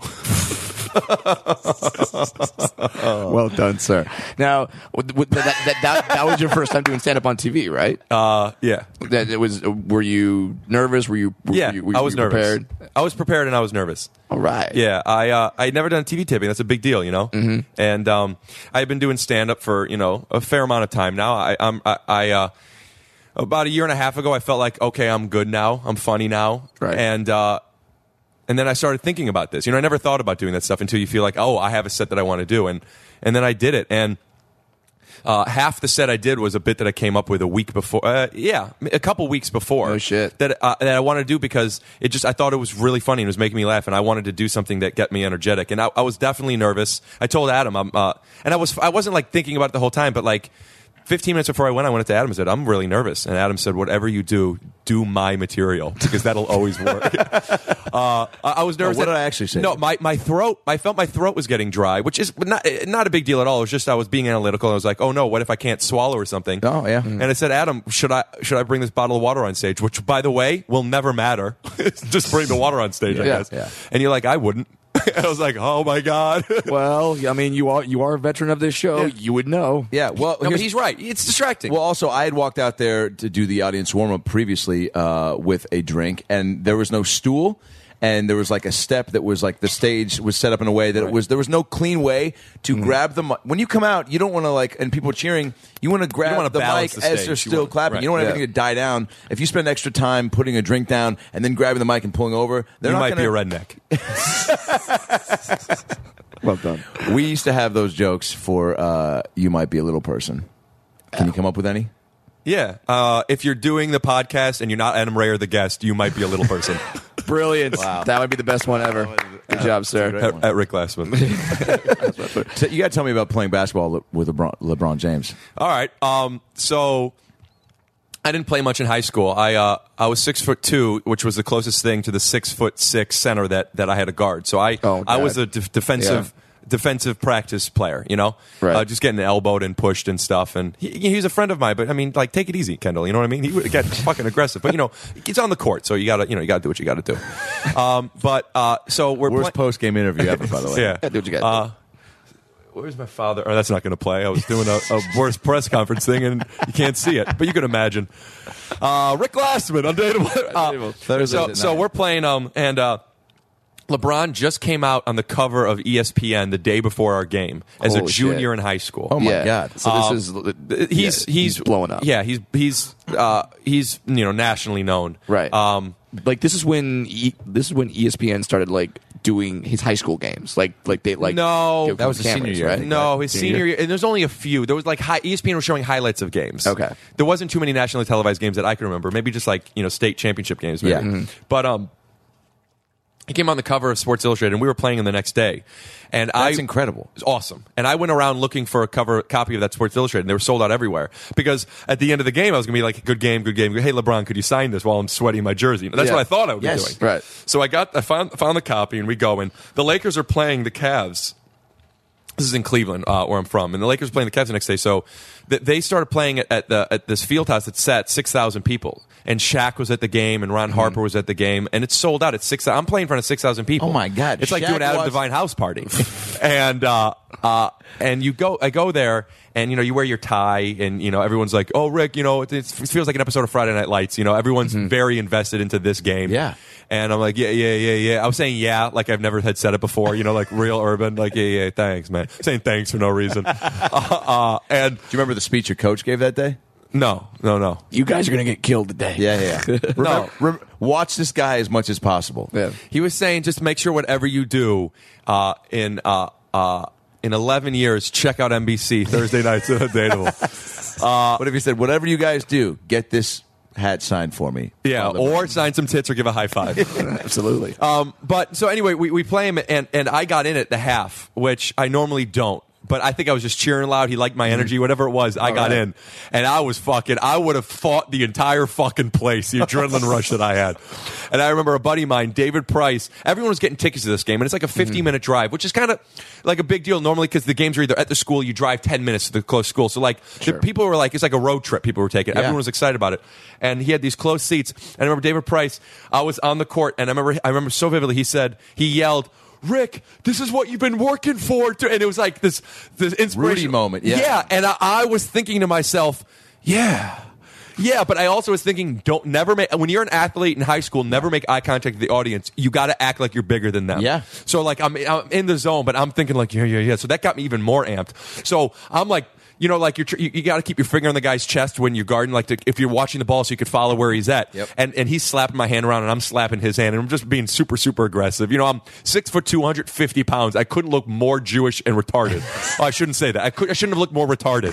Well done, sir. Now, that was your first time doing stand-up on TV, right? Yeah. That it was. Were you nervous? Were you I was nervous. prepared? I was prepared and I was nervous. All right. Yeah, I'd never done TV taping. That's a big deal, you know. Mm-hmm. And I've been doing stand up for a fair amount of time now. I about a year and a half ago, I felt like okay, I'm good now. I'm funny now. Right. And then I started thinking about this. I never thought about doing that stuff until you feel like, oh, I have a set that I want to do, and then I did it. And half the set I did was a bit that I came up with a week before. A couple weeks before. Oh, shit. That I wanted to do because I thought it was really funny and it was making me laugh, and I wanted to do something that got me energetic. And I was definitely nervous. I told Adam, and I wasn't like thinking about it the whole time, but like 15 minutes before I went up to Adam and said, I'm really nervous. And Adam said, whatever you do my material because that'll always work. I was nervous. What did I actually say? No, my throat, I felt my throat was getting dry, which is not a big deal at all. It was just I was being analytical. And I was like, oh no, what if I can't swallow or something? Oh, yeah. And I said, Adam, should I bring this bottle of water on stage? Which, by the way, will never matter. Just bring the water on stage, I guess. Yeah. And you're like, I wouldn't. And I was like, oh my God. Well, I mean, you are a veteran of this show. Yeah. You would know. Yeah, well, No, but he's right. It's distracting. Well, also, I had walked out there to do the audience warm-up previously with a drink, and there was no stool, and there was like a step that was like the stage was set up in a way that there was no clean way to grab the mic. When you come out, you don't want to and people are cheering, you want to grab wanna the balance mic the as stage. they're You still want- clapping. right. You don't want Yeah. everything to die down. If you spend extra time putting a drink down and then grabbing the mic and pulling over, they're you not might be a gonna- redneck. Well done. We used to have those jokes for You Might Be a Little Person. Can you come up with any? Yeah. If you're doing the podcast and you're not Adam Ray or the guest, you might be a little person. Brilliant. That would be the best one ever. Good job, sir. at Rick Glassman. So you got to tell me about playing basketball with LeBron James. All right. So I didn't play much in high school. I was 6'2", which was the closest thing to the 6'6" center that I had to guard. So I was a defensive practice player. Right. Just getting elbowed and pushed and stuff. And he was a friend of mine. But I mean, like, take it easy, Kendall. You know what I mean? He would get fucking aggressive. But it's on the court, so you gotta do what you gotta do. So we're Worst post-game interview ever, by the way. Yeah. Do what you got to do. Where's my father? Oh, that's not going to play. I was doing a worst press conference thing, and you can't see it, but you can imagine. Rick Glassman, Undateable. Thursdays at So night. we're playing, and LeBron just came out on the cover of ESPN the day before our game as a Holy junior shit. in high school. Oh my God! So this is He's blowing up. Yeah, he's nationally known. Right. Like this is when ESPN started like doing his high school games. Like they like No, give that was him the senior cameras, year, I right? think. No, his senior year, and there's only a few. There was like ESPN was showing highlights of games. Okay. There wasn't too many nationally televised games that I can remember. Maybe just like state championship games. Maybe. Yeah. Mm-hmm. But he came on the cover of Sports Illustrated, and we were playing him the next day. And That's incredible. It was awesome. And I went around looking for a copy of that Sports Illustrated, and they were sold out everywhere. Because at the end of the game, I was going to be like, good game. Hey, LeBron, could you sign this while I'm sweating my jersey? That's Yeah. what I thought I would Yes. be doing. Right. So I found the copy, and we go, and the Lakers are playing the Cavs. This is in Cleveland, where I'm from, and the Lakers are playing the Cavs the next day. So they started playing at this field house that sat 6,000 people, and Shaq was at the game, and Ron Harper was at the game, and it's sold out at 6,000. I'm playing in front of 6,000 people. Oh, my God. It's like Shaq doing Adam was- Devine house party, and I go there. And you wear your tie, and everyone's like, "Oh, Rick, it feels like an episode of Friday Night Lights." Everyone's very invested into this game. Yeah. And I'm like, yeah. I was saying like I've never had said it before. Like real urban, like yeah, thanks, man. Saying thanks for no reason. And Do you remember the speech your coach gave that day? no. You guys are gonna get killed today. Yeah. Watch this guy as much as possible. Yeah. He was saying just make sure whatever you do in 11 years, check out NBC Thursday nights at Dateable. What if he said, whatever you guys do, get this hat signed for me? Yeah, or sign some tits or give a high five. Absolutely. But so anyway, we play him, and I got in at the half, which I normally don't. But I think I was just cheering loud. He liked my energy, whatever it was. I got in, and I would have fought the entire fucking place, the adrenaline rush that I had. And I remember a buddy of mine, David Price, everyone was getting tickets to this game, and it's like a 15-minute drive, which is kind of like a big deal normally because the games are either at the school, you drive 10 minutes to the close school. So like the people were like, it's like a road trip people were taking. Yeah. Everyone was excited about it. And he had these close seats. And I remember David Price, I was on the court, and I remember so vividly, he yelled, "Rick, this is what you've been working for." And it was like this inspiration Rudy moment, yeah. Yeah, and I was thinking to myself, yeah, but I also was thinking, when you're an athlete in high school, never make eye contact with the audience. You got to act like you're bigger than them. Yeah. So like I'm in the zone, but I'm thinking like yeah. So that got me even more amped. So I'm like, like you got to keep your finger on the guy's chest when you're guarding, like if you're watching the ball, so you could follow where he's at. Yep. And he's slapping my hand around, and I'm slapping his hand, and I'm just being super, super aggressive. I'm 6 foot 250 pounds. I couldn't look more Jewish and retarded. I shouldn't say that. I shouldn't have looked more retarded.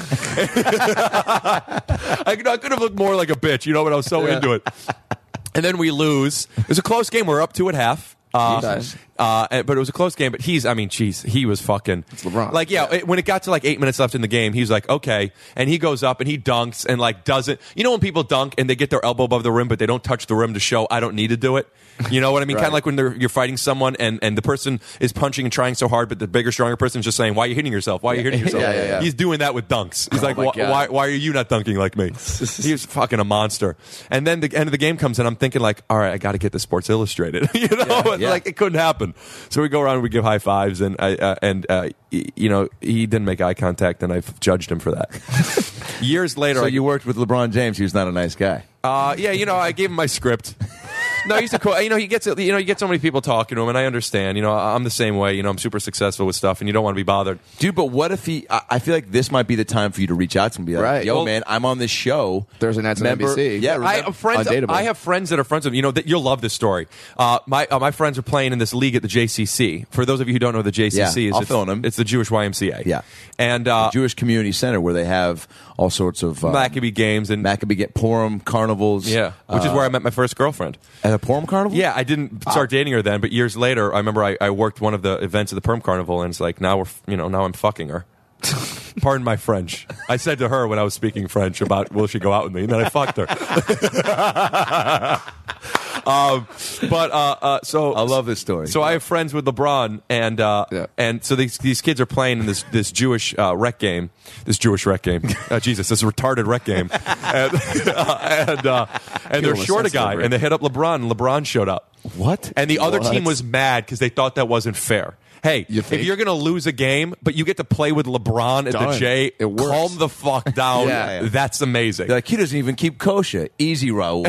I could have looked more like a bitch, but I was so into it. And then we lose. It was a close game. We're up 2 at half. Jesus. But it was a close game. But he was fucking. It's LeBron. Like, when it got to like 8 minutes left in the game, he's like, okay. And he goes up and he dunks and like doesn't. When people dunk and they get their elbow above the rim, but they don't touch the rim to show I don't need to do it. You know what I mean? Right. Kind of like when you're fighting someone and the person is punching and trying so hard, but the bigger, stronger person is just saying, "Why are you hitting yourself? Why are you hitting yourself?" Yeah. He's doing that with dunks. He's like, my God. why are you not dunking like me? He was fucking a monster. And then the end of the game comes and I'm thinking like, all right, I got to get the Sports Illustrated. Like it couldn't happen. So we go around and we give high fives and he didn't make eye contact and I've judged him for that. Years later, So you worked with LeBron James. He was not a nice guy. I gave him my script. No, he's a cool. He gets it. You get so many people talking to him, and I understand. I'm the same way. I'm super successful with stuff, and you don't want to be bothered. Dude, but what if I feel like this might be the time for you to reach out to him and be like, Right. yo, Well, man, I'm on this show. Thursday nights on Remember- NBC. Yeah, I have friends. Undateable. I have friends that are friends of that you'll love this story. My friends are playing in this league at the JCC. For those of you who don't know, the JCC Yeah, I'll fill in them. It's the Jewish YMCA. Yeah. And Jewish Community Center where they have all sorts of Maccabee games and Maccabee get Purim carnivals. which is where I met my first girlfriend. At a Purim carnival? Yeah, I didn't start dating her then, but years later, I remember I worked one of the events of the Perm Carnival, and it's like now I'm fucking her. Pardon my French. I said to her when I was speaking French about will she go out with me, and then I fucked her. So I love this story. So I have friends with LeBron, and so these kids are playing in this Jewish rec game. This Jewish rec game. Jesus, this retarded rec game. And they're short a guy, and they hit up LeBron, and LeBron showed up. What? And the other team was mad because they thought that wasn't fair. Hey, You if think? you're going to lose a game, but you get to play with LeBron at the Done. J, It works. calm the fuck down. Yeah. That's amazing. They're like, he doesn't even keep kosher. Easy, Raul.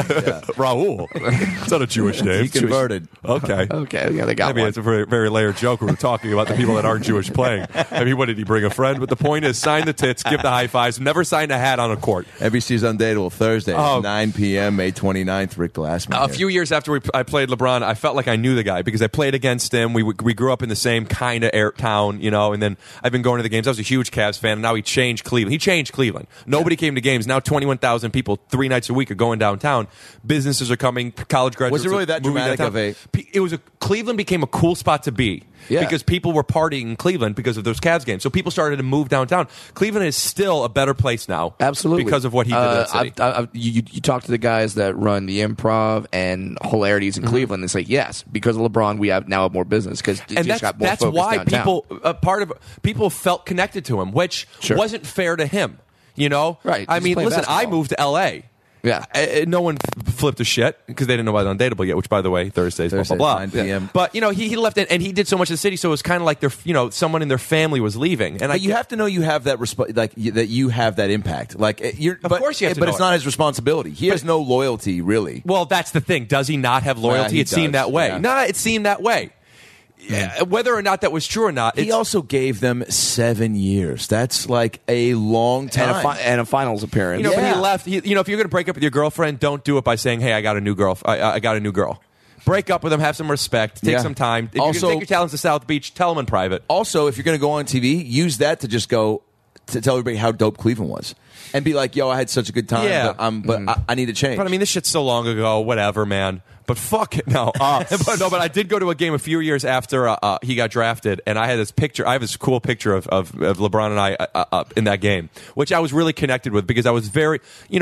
Raul. It's not a Jewish name. He converted. Okay. Okay, yeah, they got I mean, one. it's a very, very layered joke. We were talking about the people that aren't Jewish playing. I mean, what did he bring a friend? But the point is, sign the tits, give the high fives, never sign a hat on a court. NBC's Undateable Thursday, Oh. 9 p.m., May 29th. Rick Glassman. A here. few years after I played LeBron, I felt like I knew the guy because I played against him. We grew up in the same kind of town, you know, and then I've been going to the games. I was a huge Cavs fan, and now he changed Cleveland. He changed Cleveland. Nobody came to games. Now 21,000 people 3 nights a week are going downtown. Businesses are coming, college graduates. Was it really that moving dramatic downtown. of a... It was Cleveland became a cool spot to be. Yeah. Because people were partying in Cleveland because of those Cavs games. So people started to move downtown. Cleveland is still a better place now. Absolutely. Because of what he did in that city. You talk to the guys that run the Improv and Hilarities in Cleveland. It's like, yes, because of LeBron, we have more business because And that's why people felt connected to him, which Sure. wasn't fair to him. You know? Right. I Just mean, play listen, I basketball. moved to L.A. Yeah. No one flipped a shit because they didn't know about Undateable yet, which, by the way, Thursdays, blah, blah, blah. 9 p.m. But, you know, he left it, and he did so much in the city, so it was kind of like someone in their family was leaving. And But you have to know you have that that you have that impact. Like Of course you have to but know it's it. not his responsibility. He has no loyalty, really. Well, that's the thing. Does he not have loyalty? he It seemed does, that way. yeah. No, it seemed that way. Yeah, whether or not that was true or not, He also gave them 7 years. That's like a long time. and a finals appearance. but Yeah. he left. If you're going to break up with your girlfriend, don't do it by saying, "Hey, I got a new girl. I got a new girl." Break up with them. Have some respect. Take Yeah. some time. If Also- you're going to take your talents to South Beach, tell them in private. Also, if you're going to go on TV, use that to just go to tell everybody how dope Cleveland was, and be like, "Yo, I had such a good time, Yeah. but I need to change." But I mean, this shit's so long ago. Whatever, man. But fuck it, no. But I did go to a game a few years after he got drafted, and I had this picture. I have this cool picture of LeBron and I in that game, which I was really connected with because I was very,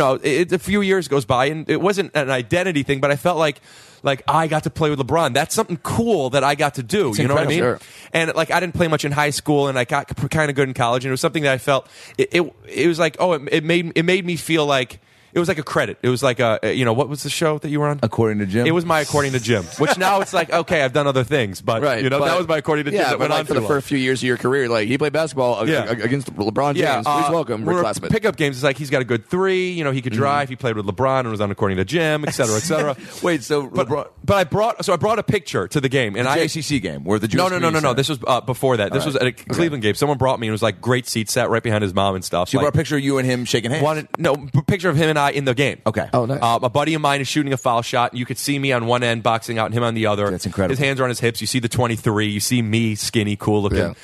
a few years goes by, and it wasn't an identity thing, but I felt like I got to play with LeBron. That's something cool that I got to do. It's You know what I mean? incredible. Sure. And like I didn't play much in high school, and I got kind of good in college, and it was something that I felt it was like it made me feel like. It was like a credit. It was like what was the show that you were on? According to Jim. It was my According to Jim, which now it's like, okay, I've done other things, but Right, that but- was my According to Jim. Yeah, that but went like on for too the long. first few years of your career, like he played basketball Yeah. against LeBron James. Please welcome Rick we're Glassman. pickup games. It's like he's got a good three. He could drive. He played with LeBron and was on According to Jim, et cetera, et cetera. Wait, so But LeBron, I brought a picture to the game, and the I JCC game where the Jewish no. Community Center. This was before that. This was at a Cleveland game. Someone brought me and it was like great seat, sat right behind his mom and stuff. So you like, brought a picture of you and him shaking hands. picture of him and I in the game. Okay. Oh, nice. A buddy of mine is shooting a foul shot, and you could see me on one end boxing out and him on the other. That's incredible. His hands are on his hips. You see the 23. You see me, skinny, cool looking.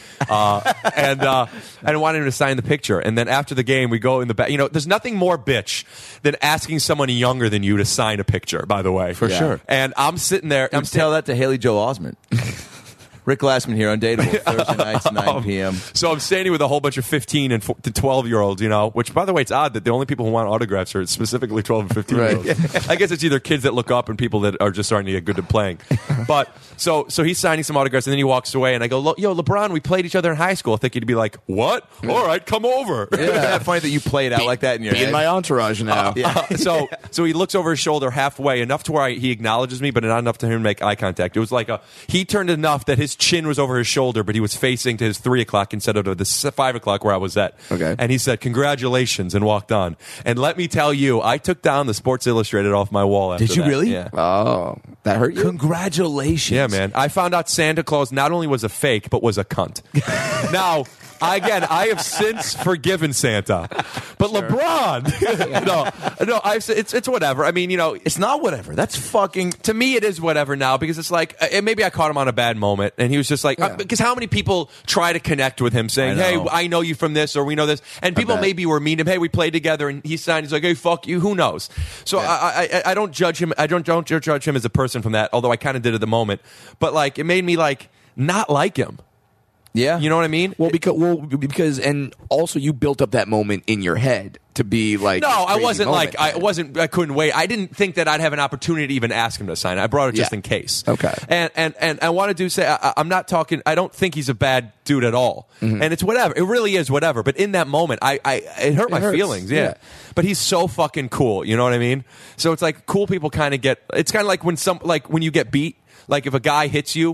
And I wanted him to sign the picture. And then after the game, we go in the back. There's nothing more bitch than asking someone younger than you to sign a picture, by the way. For sure. And I'm sitting there. I'm tell that to Haley Joel Osment. Rick Glassman here, Undateable, Thursday nights, 9 p.m. So I'm standing with a whole bunch of 15 and to 12-year-olds, which, by the way, it's odd that the only people who want autographs are specifically 12 and 15-year-olds. I guess it's either kids that look up and people that are just starting to get good at playing. But so he's signing some autographs, and then he walks away, and I go, yo, LeBron, we played each other in high school. I think he'd be like, what? All right, come over. Isn't that funny that you play it out like that in your Be head? in my entourage now. So he looks over his shoulder halfway, enough to where he acknowledges me, but not enough to him to make eye contact. It was like he turned enough that his chin was over his shoulder, but he was facing to his 3 o'clock instead of the 5 o'clock where I was at. Okay. And he said, congratulations, and walked on. And let me tell you, I took down the Sports Illustrated off my wall after Did you that. really? Yeah. Oh, that hurt you? Congratulations. Yeah, man. I found out Santa Claus not only was a fake, but was a cunt. Now, I have since forgiven Santa. But LeBron, no, it's whatever. I mean, It's not whatever. That's fucking... to me, it is whatever now because it's like maybe I caught him on a bad moment, and he was just like because how many people try to connect with him saying, I know. "Hey, I know you from this," or "We know this," and people bet. maybe were mean to him. Hey, we played together, and he signed. He's like, "Hey, fuck you." Who knows? So I don't judge him. I don't judge him as a person from that. Although I kind of did at the moment, but like it made me like not like him. Yeah. You know what I mean? Well, because and also you built up that moment in your head to be like. No, this I crazy wasn't moment. I couldn't wait. I didn't think that I'd have an opportunity to even ask him to sign it. I brought it just Yeah. in case. Okay. And I want to say, I'm not talking, I don't think he's a bad dude at all. Mm-hmm. And it's whatever. It really is whatever. But in that moment, it hurt my hurts. feelings. Yeah. But he's so fucking cool. You know what I mean? So it's like cool people kind of get, it's kind of like when you get beat, like if a guy hits you,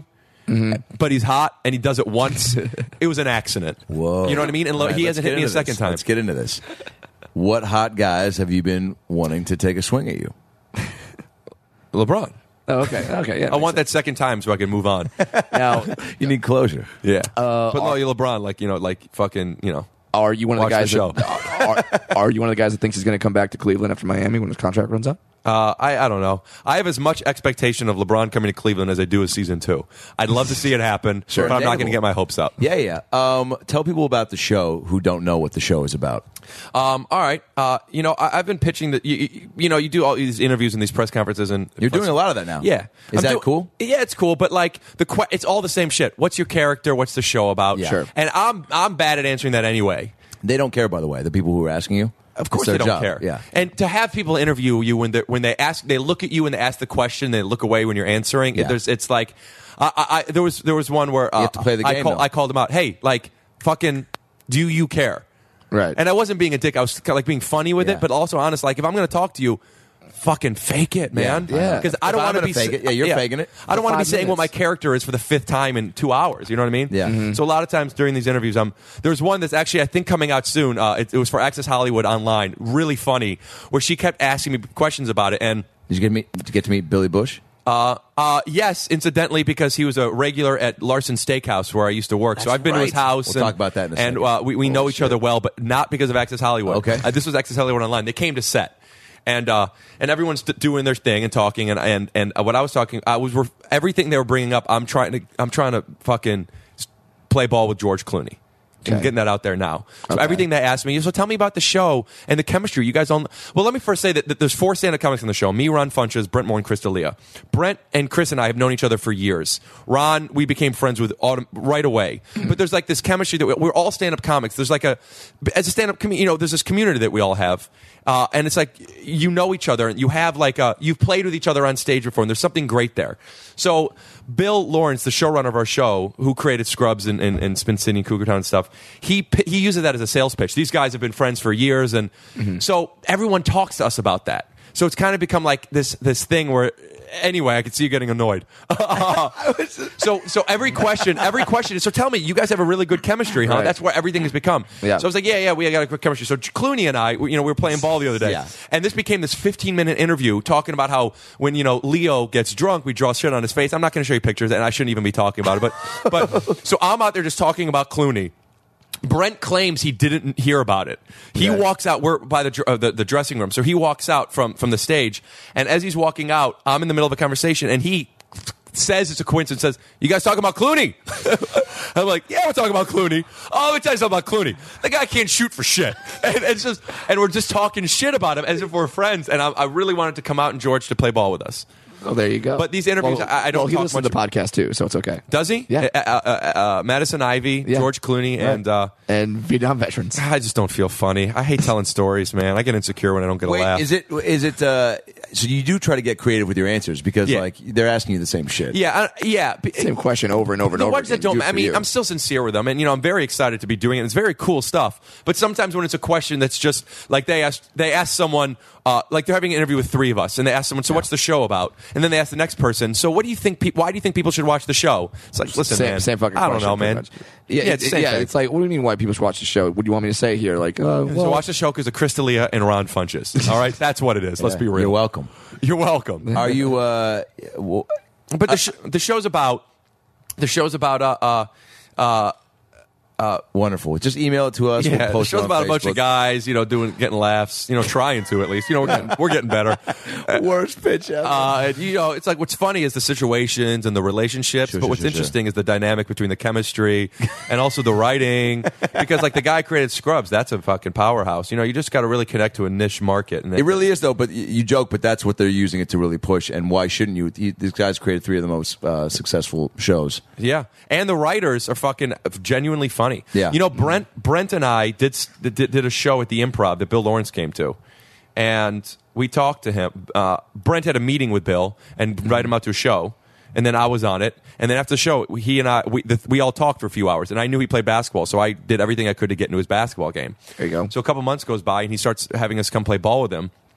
but he's hot and he does it once. It was an accident. Whoa. You know what I mean? And All right, he let's hasn't get hit me a into second this. time. Let's get into this. What hot guys have you been wanting to take a swing at you? LeBron. Oh, okay, yeah. I want that second time so I can move on. Now, You need closure. Yeah. But no, you're LeBron, like fucking, are you one of the Watch guys? the show. Are you one of the guys that thinks he's going to come back to Cleveland after Miami when his contract runs out? I don't know. I have as much expectation of LeBron coming to Cleveland as I do of season 2. I'd love to see it happen, but I'm not going to get my hopes up. Yeah. Tell people about the show who don't know what the show is about. All right. I've been pitching that. You do all these interviews and these press conferences, and You're doing a lot of that now. Yeah, Is that cool? Yeah, it's cool. But like it's all the same shit. What's your character? What's the show about? Yeah. Sure. And I'm bad at answering that anyway. They don't care, by the way, the people who are asking you. Of course It's their they don't job. care. Yeah. And to have people interview you when they look at you and they ask the question, they look away when you're answering. Yeah. It's like there was one where You have to play the game, though. I called him out. Hey, like fucking, do you care? Right. And I wasn't being a dick. I was kind of like being funny with Yeah. it, but also honest. Like if I'm going to talk to you, fucking fake it, man. Yeah. Because I don't If I'm want to gonna be fake it, yeah, you're faking it. I don't want to be 5 saying what my minutes. character is for the 5th time in 2 hours. You know what I mean? Yeah. Mhm. So a lot of times during these interviews, there's one that's actually I think coming out soon. It was for Access Hollywood Online. Really funny, where she kept asking me questions about it, and Did you get to meet Billy Bush? yes, incidentally, because he was a regular at Larson Steakhouse where I used to work. So I've been to his right. house. We'll and, talk about that in a And second. we know each other well, but not because of Access Hollywood. Okay. This was Access Hollywood Online. They came to set. And everyone's doing their thing and talking, and what I was talking, everything they were bringing up. I'm trying to fucking play ball with George Clooney. I'm Okay. getting that out there now. So everything they asked me, so tell me about the show and the chemistry. You guys all. Well, let me first say that there's 4 stand-up comics on the show: me, Ron Funches, Brent Moore, and Chris D'Elia. Brent and Chris and I have known each other for years. Ron, we became friends with right away. But there's like this chemistry that we're all stand-up comics. There's like as a stand-up community, there's this community that we all have. And it's like you know each other, and you have you've played with each other on stage before, and there's something great there. So Bill Lawrence, the showrunner of our show, who created Scrubs and Spin City and Cougar Town and stuff, he uses that as a sales pitch. These guys have been friends for years, and so everyone talks to us about that. So it's kind of become like this thing where. Anyway, I could see you getting annoyed. So every question is, so tell me, you guys have a really good chemistry, huh? Right. That's where everything has become. Yeah. So I was like, yeah, we got a good chemistry. So Clooney and I, we were playing ball the other day. Yeah. And this became this 15-minute interview talking about how when, Leo gets drunk, we draw shit on his face. I'm not going to show you pictures, and I shouldn't even be talking about it. But so I'm out there just talking about Clooney. Brent claims he didn't hear about it. He walks out. We're by the dressing room, so he walks out from the stage. And as he's walking out, I'm in the middle of a conversation, and he says it's a coincidence. Says, "You guys talking about Clooney?" I'm like, "Yeah, we're talking about Clooney." "Oh, let me tell you something about Clooney. The guy can't shoot for shit." And we're just talking shit about him as if we're friends. And I really wanted to come out and George to play ball with us. Oh, there you go. But these interviews, I don't Well, he talk listens to the much- podcast too, so it's okay. Does he? Yeah. Madison Ivy, Yeah. George Clooney, Right. And Vietnam veterans. I just don't feel funny. I hate telling stories, man. I get insecure when I don't get a laugh. Is it? So you do try to get creative with your answers because Yeah. like they're asking you the same shit. Yeah. Same question over and over and The over. ones that again. don't. Do it I for mean, you. I'm still sincere with them, and I'm very excited to be doing it. It's very cool stuff. But sometimes when it's a question that's just like they ask someone, like they're having an interview with 3 of us, and they ask someone, "So what's the show about?" And then they ask the next person, "So what do you think? Why do you think people should watch the show?" It's like, listen, man, Same fucking I don't question, know, pretty man. much. Yeah, it's the same thing. it's like, what do you mean why people should watch the show? What do you want me to say here? Like, So watch the show because of Chris D'Elia and Ron Funches. All right, that's what it is. Let's be real. You're welcome. You're welcome. Are you? But the show's about Wonderful. Just email it to us. yeah, We'll the post it show's on about a bunch of Facebook. guys, getting laughs, trying to at least. We're getting better. Worst pitch ever. And, it's like what's funny is the situations and the relationships, Sure, but sure, what's sure, interesting is the dynamic between the chemistry and also the writing. Because like the guy created Scrubs, that's a fucking powerhouse. You just got to really connect to a niche market. And It really is, though. But you joke, but that's what they're using it to really push. And why shouldn't you? These guys created 3 of the most successful shows. Yeah, and the writers are fucking genuinely funny. Yeah. Brent and I did a show at the Improv that Bill Lawrence came to, and we talked to him. Brent had a meeting with Bill and invited him out to a show, and then I was on it. And then after the show, he and I we all talked for a few hours, and I knew he played basketball, so I did everything I could to get into his basketball game. There you go. So a couple months goes by, and he starts having us come play ball with him.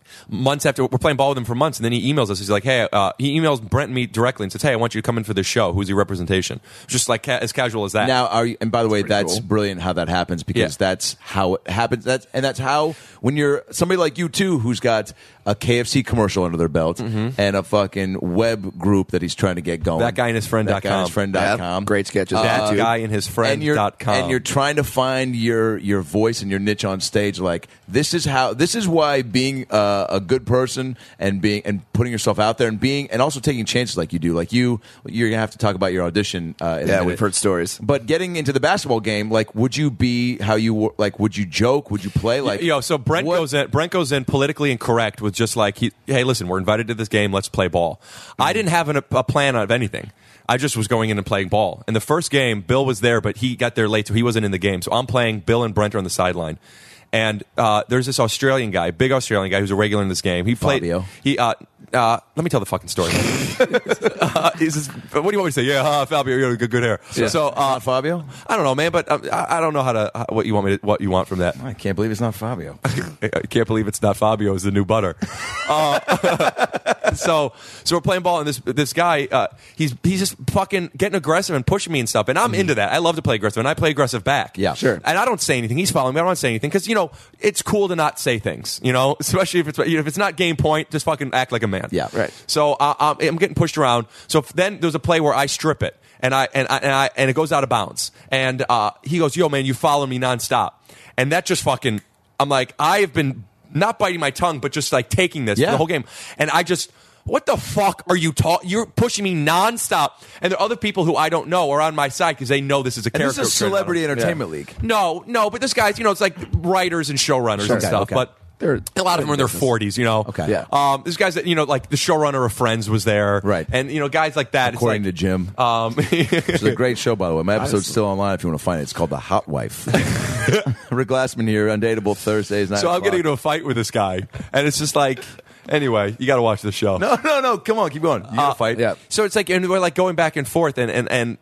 months after we're playing ball with him for months, and then he emails us. He's like, "Hey," he emails Brent and me directly and says, "Hey, I want you to come in for this show. Who's your representation?" Just like as casual as that. Now, are you, and by the way, that's cool. brilliant how that happens because Yeah. that's how it happens. That's how when you're somebody like you too, who's got a KFC commercial under their belt and a fucking web group that he's trying to get going. That guy and his friend.com. That guy and his friend.com. Great sketches. That Dude. guy and his friend.com. And you're trying to find your voice and your niche on stage. Like this is why being a good person and putting yourself out there and also taking chances like you do. Like you're gonna have to talk about your audition. In a minute. We've heard stories. But getting into the basketball game, like, would you be how you were? Like, would you joke? Would you play? Like, so Brent goes in. Brent goes in politically incorrect with just like, hey, listen, we're invited to this game. Let's play ball. I didn't have a plan of anything. I just was going in and playing ball. In the first game, Bill was there, but he got there late, so he wasn't in the game. So I'm playing. Bill and Brent are on the sideline. And there's this Australian guy, big Australian guy, who's a regular in this game. He played. Fabio. Let me tell the fucking story. What do you want me to say? Yeah, Fabio, you got good hair. Yeah. So not Fabio? I don't know, man, but I don't know what you want from that. I can't believe it's not Fabio. I can't believe it's not Fabio. It's the new butter. So we're playing ball, and this guy, he's just fucking getting aggressive and pushing me and stuff, and I'm into that. I love to play aggressive, and I play aggressive back. Yeah. Sure. And I don't say anything. He's following me. I don't say anything because it's cool to not say things. Especially if it's not game point, just fucking act like a man. Yeah. Right. So I'm getting pushed around. So then there's a play where I strip it, and it goes out of bounds, and he goes, "Yo, man, you follow me nonstop," and that just fucking. I'm like, I have been not biting my tongue, but just like taking this for the whole game, and I just. What the fuck are you talking? You're pushing me nonstop, and there are other people who I don't know are on my side because they know this is a And this character. is a celebrity entertainment league. No, but this guy's, it's like writers and showrunners and stuff. okay. But They're a lot of them are in their business. 40s, Okay. Yeah. This guy's that, like the showrunner of Friends was there. Right. And, guys like that. According to it's Jim. like, It's a great show, by the way. My episode's still online if you want to find it. It's called The Hot Wife. Rick Glassman here, Undateable Thursdays, 9 so I'm o'clock. getting into a fight with this guy. And it's just like, anyway, you got to watch the show. No. Come on, keep going. You got to fight. yeah. So it's like, and we're like going back and forth, and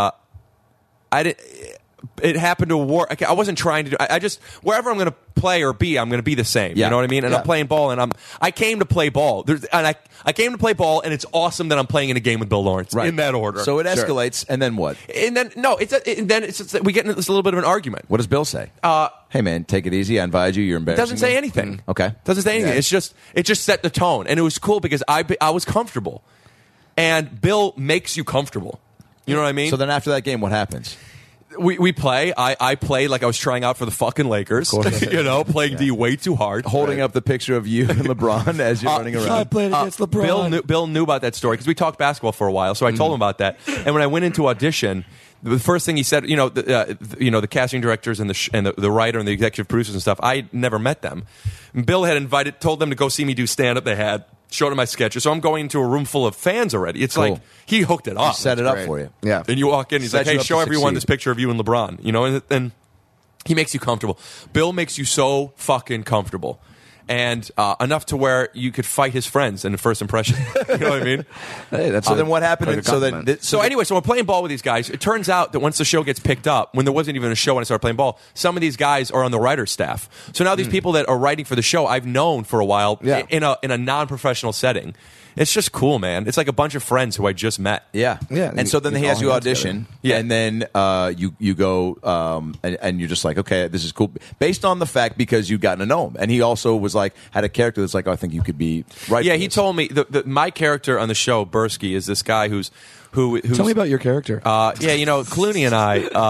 I didn't. It happened to war. I wasn't trying to do. I just wherever I'm going to play or be, I'm going to be the same. Yeah. You know what I mean? And I'm playing ball, and I came to play ball. I came to play ball, and it's awesome that I'm playing in a game with Bill Lawrence in that order. So it escalates, and then what? and then no, it's we get into this little bit of an argument. What does Bill say? Hey, man, take it easy. I invited you. You're embarrassing Doesn't say me. anything. Okay. Doesn't say anything. Yeah. It just set the tone, and it was cool because I was comfortable, and Bill makes you comfortable. You know what I mean? So then after that game, what happens? We play. I played like I was trying out for the fucking Lakers. Playing D way too hard. Holding up the picture of you and LeBron as you're running around. played against LeBron. Bill knew about that story because we talked basketball for a while, so I told him about that. And when I went into audition, the first thing he said, the casting directors and the writer and the executive producers and stuff, I never met them. And Bill had told them to go see me do stand up. They had showed him my sketches, so I'm going into a room full of fans already. It's Cool. like he hooked it up. Set it up great. for you. Yeah. And you walk in, he's Set like, you "Hey, up to show everyone succeed. this picture of you and LeBron." And he makes you comfortable. Bill makes you so fucking comfortable. And enough to where you could fight his friends in the first impression. You know what I mean? Hey, that's So then what happened? quite a So then, compliment. So anyway, so we're playing ball with these guys. It turns out that once the show gets picked up, when there wasn't even a show when I started playing ball, some of these guys are on the writer's staff. So now these people that are writing for the show, I've known for a while Yeah. in a non-professional setting. It's just cool, man. It's like a bunch of friends who I just met. Yeah. Yeah, And so then you he has all you hang out audition. together. Yeah. And then you go and you're just like, okay, this is cool. Based on the fact because you've gotten to know him. And he also was like, had a character that's like, oh, I think you could be right. Yeah, for he this. told me my character on the show, Bursky, is this guy who's Tell me about your character. Clooney and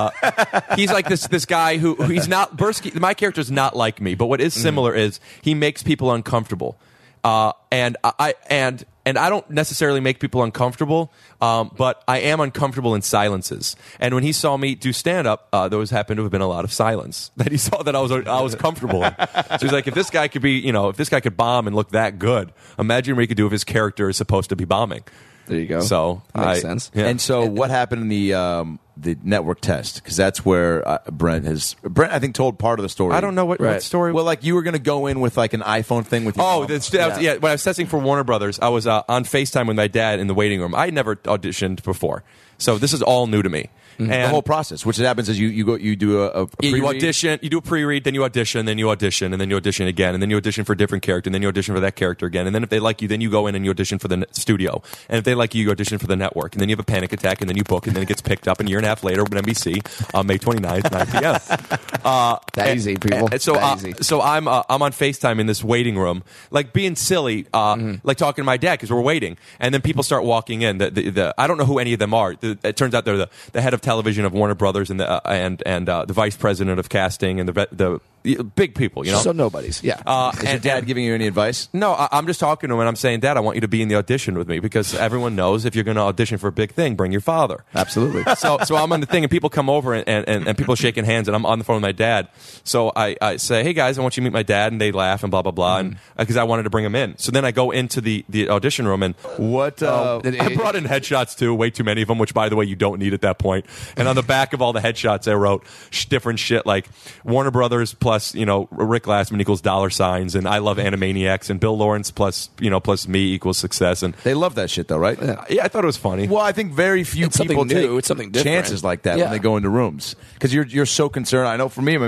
I. He's like this guy who he's not Bursky. My character's not like me, but what is similar is he makes people uncomfortable, and I don't necessarily make people uncomfortable, but I am uncomfortable in silences. And when he saw me do stand up, those happened to have been a lot of silence that he saw that I was comfortable in. So he's like, if this guy could if this guy could bomb and look that good, imagine what he could do if his character is supposed to be bombing. There you go. So Makes sense. Yeah. And so what happened in the network test, because that's where Brent I think told part of the story. I don't know what story. Well, like you were going to go in with like an iPhone thing with your mom. Yeah. When I was testing for Warner Brothers, I was on FaceTime with my dad in the waiting room. I had never auditioned before, so this is all new to me. And the whole process, which happens is you do a pre-read. You audition, you do a pre-read, then you audition, then you audition, and then you audition again, and then you audition for a different character, and then you audition for that character again, and then if they like you, then you go in and you audition for the studio, and if they like you, you audition for the network, and then you have a panic attack, and then you book, and then it gets picked up, and a year and a half later with NBC on May 29th, 9 p.m. That easy, people. So I'm on FaceTime in this waiting room, like being silly, like talking to my dad because we're waiting, and then people start walking in. I don't know who any of them are. It turns out they're the head of television of Warner Brothers and the vice president of casting and the big people, So nobodies, yeah. Is your dad giving you any advice? No, I'm just talking to him and I'm saying, Dad, I want you to be in the audition with me because everyone knows if you're going to audition for a big thing, bring your father. Absolutely. So I'm on the thing and people come over and people shaking hands and I'm on the phone with my dad. So I say, hey guys, I want you to meet my dad, and they laugh and blah blah blah, and because I wanted to bring him in. So then I go into the audition room and what I brought in headshots too, way too many of them, which by the way you don't need at that point. And on the back of all the headshots I wrote different shit like Warner Brothers plus Rick Glassman equals $, and I love Animaniacs, and Bill Lawrence plus me equals success. And they love that shit though, right? Yeah, I thought it was funny. Well, I think very few people take it's something different. chances like that when they go into rooms because you're so concerned. I know for me,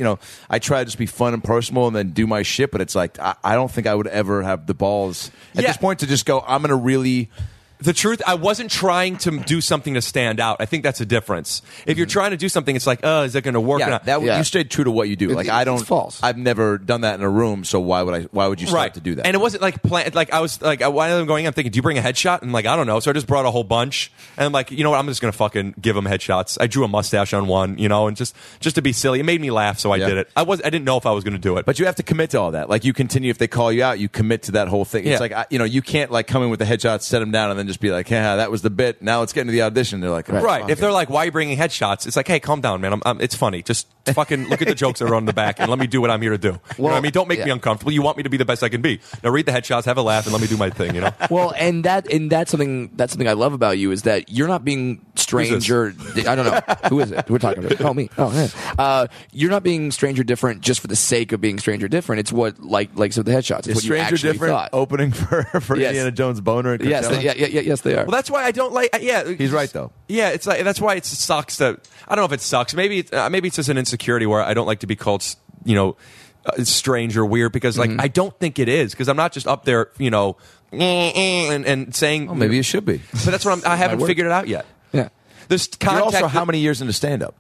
I try to just be fun and personal and then do my shit, but it's like I don't think I would ever have the balls at this point to just go, I'm going to really. The truth, I wasn't trying to do something to stand out. I think that's a difference. If you're trying to do something, it's like, is that going to work? Yeah, you stayed true to what you do. Like I don't. It's false. I've never done that in a room, so why would you start to do that? And it wasn't like planned. Like I was like, while I'm going in, I'm thinking, do you bring a headshot? And like, I don't know. So I just brought a whole bunch, and I'm like, you know what? I'm just going to fucking give them headshots. I drew a mustache on one, and just to be silly. It made me laugh, so I did it. I didn't know if I was going to do it, but you have to commit to all that. Like you continue if they call you out, you commit to that whole thing. It's like you can't like come in with the headshots, set them down, and then just be like, that was the bit. Now let's get into the audition. They're like, right. If they're like, why are you bringing headshots? It's like, hey, calm down, man. It's funny. Just fucking look at the jokes that are on the back and let me do what I'm here to do. You know what I mean? Don't make me uncomfortable. You want me to be the best I can be. Now read the headshots, have a laugh, and let me do my thing. Well, and that's something I love about you is that you're not being strange or I don't know who is it. We're talking about. Oh, me. Oh, man. You're not being strange or different just for the sake of being strange or different. It's what like so the headshots. It's what you actually different thought. Opening for Indiana Jones boner. And yes, they are. Well, that's why I don't like. He's right though. Yeah, it's like that's why it sucks that I don't know if it sucks. Maybe it's just an insecurity where I don't like to be called strange or weird because like I don't think it is because I'm not just up there and saying. Well, maybe it should be. But that's what I haven't figured it out yet. Yeah. There's You're also how many years into stand up?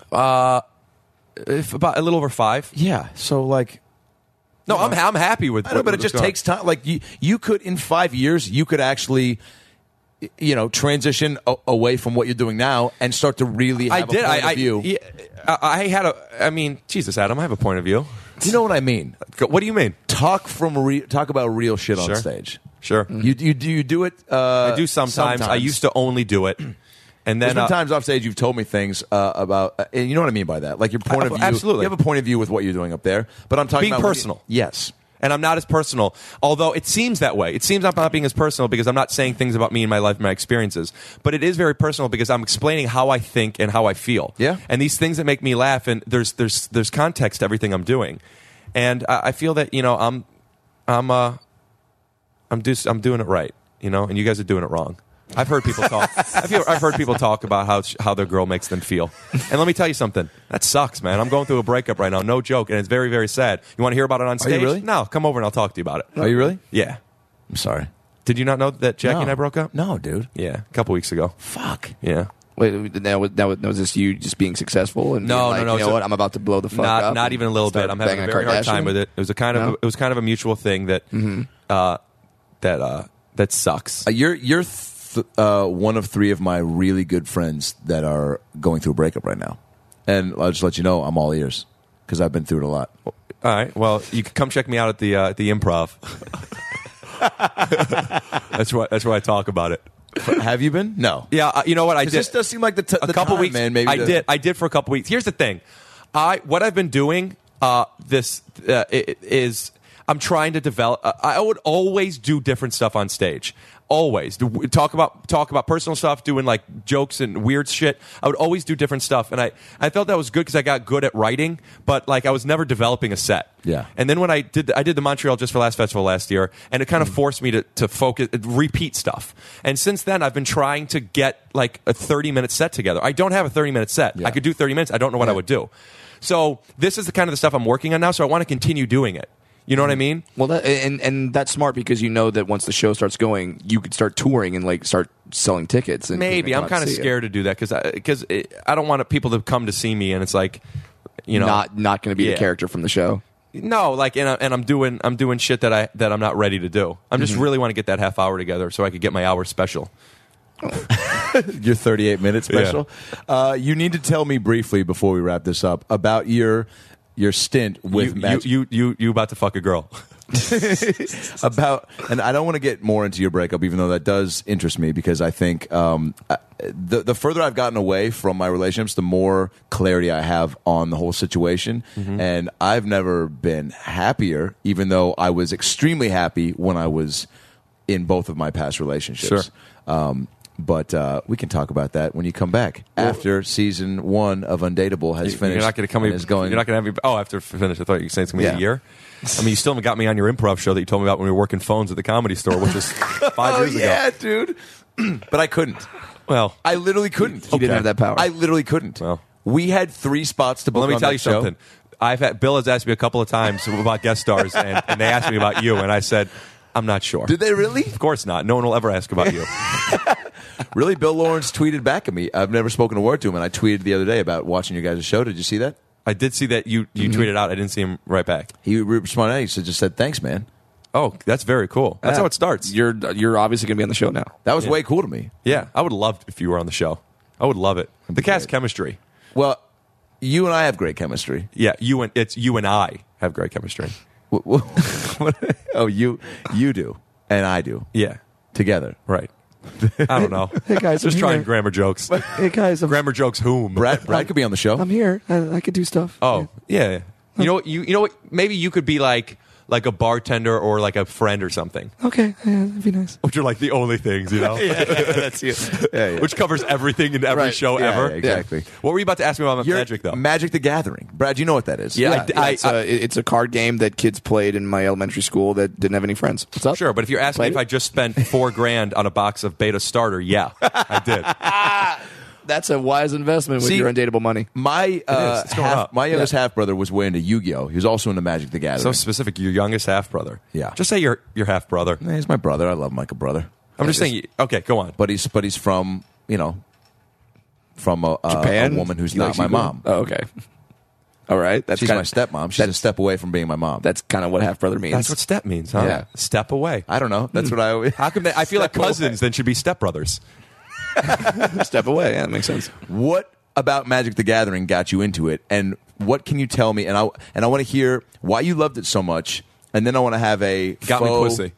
About a little over 5. Yeah. So like. No, I'm happy with. I know, but it just takes time. Like you could in 5 years you could actually. Transition away from what you're doing now and start to really have a point of view. Jesus, Adam, I have a point of view. Do you know what I mean? What do you mean? Talk about real shit on stage. Sure. You do it? I do sometimes. I used to only do it. And then there's been times off stage you've told me things about, and you know what I mean by that, like your point of view. Absolutely, you have a point of view with what you're doing up there. But I'm talking being about personal. Yes. And I'm not as personal, although it seems that way. It seems I'm not being as personal because I'm not saying things about me and my life and my experiences. But it is very personal because I'm explaining how I think and how I feel. Yeah. And these things that make me laugh, and there's context to everything I'm doing. And I feel that I'm doing it right, and you guys are doing it wrong. I've heard people talk. I've heard people talk about how their girl makes them feel. And let me tell you something. That sucks, man. I'm going through a breakup right now. No joke, and it's very, very sad. You want to hear about it on stage? Are you really? No, come over and I'll talk to you about it. Are you really? Yeah. I'm sorry. Did you not know that Jackie and I broke up? No, dude. Yeah, a couple weeks ago. Fuck. Yeah. Wait, now was this you just being successful? And No. You know what? I'm about to blow the fuck up. Not even a little bit. I'm having a very hard time with it. It was kind of a mutual thing that that sucks. You're one of 3 of my really good friends that are going through a breakup right now, and I'll just let you know I'm all ears because I've been through it a lot. All right. Well, you can come check me out at the Improv. That's where I talk about it. Have you been? No. Yeah. You know what? I did. This does seem like the couple time, weeks, man. Maybe I did for a couple weeks. Here's the thing. What I've been doing. Is I'm trying to develop. I would always do different stuff on stage. Always talk about personal stuff, doing like jokes and weird shit. I would always do different stuff, and I felt that was good because I got good at writing, but like I was never developing a set. Yeah. And then when I did the Montreal Just for Laughs festival last year, and it kind of forced me to focus, repeat stuff. And since then, I've been trying to get like a 30-minute set together. I don't have a 30-minute set. Yeah. I could do 30 minutes. I don't know what I would do. So this is the kind of the stuff I'm working on now. So I want to continue doing it. You know what I mean? Well, and that's smart because you know that once the show starts going, you could start touring and like start selling tickets. And Maybe I'm kind of scared to do that because I don't want people to come to see me and it's like, you know, not going to be the character from the show. No, like and I'm doing shit that I'm not ready to do. I'm just really want to get that half hour together so I could get my hour special. Your 38-minute special. Yeah. You need to tell me briefly before we wrap this up about your stint with you about to fuck a girl. And I don't want to get more into your breakup, even though that does interest me because I think the further I've gotten away from my relationships, the more clarity I have on the whole situation. Mm-hmm. And I've never been happier, even though I was extremely happy when I was in both of my past relationships. Sure. But we can talk about that when you come back after season 1 of Undateable has finished. You're not going to come. You're not going to have me. Oh, after finish, I thought you were saying it's going to be a year. I mean, you still haven't got me on your improv show that you told me about when we were working phones at the Comedy Store, which was 5 years ago. Yeah, dude. But I couldn't. Well, I literally couldn't. You didn't have that power. I literally couldn't. Well, we had 3 spots to book. Let me on tell that you show. something. Bill has asked me a couple of times about guest stars, and they asked me about you, and I said, I'm not sure. Did they really? Of course not. No one will ever ask about you. Really? Bill Lawrence tweeted back at me. I've never spoken a word to him, and I tweeted the other day about watching your guys' show. Did you see that? I did see that you tweeted out. I didn't see him right back. He responded. He just said, "Thanks, man." Oh, that's very cool. That's how it starts. You're obviously going to be on the show now. That was way cool to me. Yeah, I would love if you were on the show. I would love it. The cast chemistry. Well, you and I have great chemistry. Yeah, you and I have great chemistry. Oh, you do, and I do. Yeah, together. Right. I don't know. Hey guys, just I'm trying here. grammar jokes. Hey guys, Grammar jokes. Whom? Brad could be on the show. I'm here. I could do stuff. Oh, yeah. You know what? Maybe you could be like a bartender or like a friend or something. Okay, yeah, that'd be nice. Which are like the only things, you know? That's you. Yeah. Which covers everything in every show Yeah, ever. yeah, exactly. What were you about to ask me about Magic, though? Magic the Gathering. Brad, you know what that is? Yeah. It's a card game that kids played in my elementary school that didn't have any friends. What's up? Sure, but if you're asking me if I just spent $4,000 on a box of Beta Starter, yeah, I did. That's a wise investment with See, your undateable money. My It's going up. my youngest half brother was way into Yu-Gi-Oh. He was also into Magic the Gathering. So specific, your youngest half brother. Yeah. Just say your half brother. He's my brother. I love him like a brother. I'm just saying. Okay, go on. But he's from from a Japan? woman who's He not likes my you? mom. Oh, okay. All right. She's my stepmom. She's a step away from being my mom. That's kind of what half brother means. That's what step means, huh? Yeah. Step away. I don't know. That's what I always. How come I feel like cousins then should be stepbrothers? Step away. Yeah, that makes sense. What about Magic the Gathering got you into it, and what can you tell me? And I want to hear why you loved it so much, and then I want to have a Got me faux- pussy.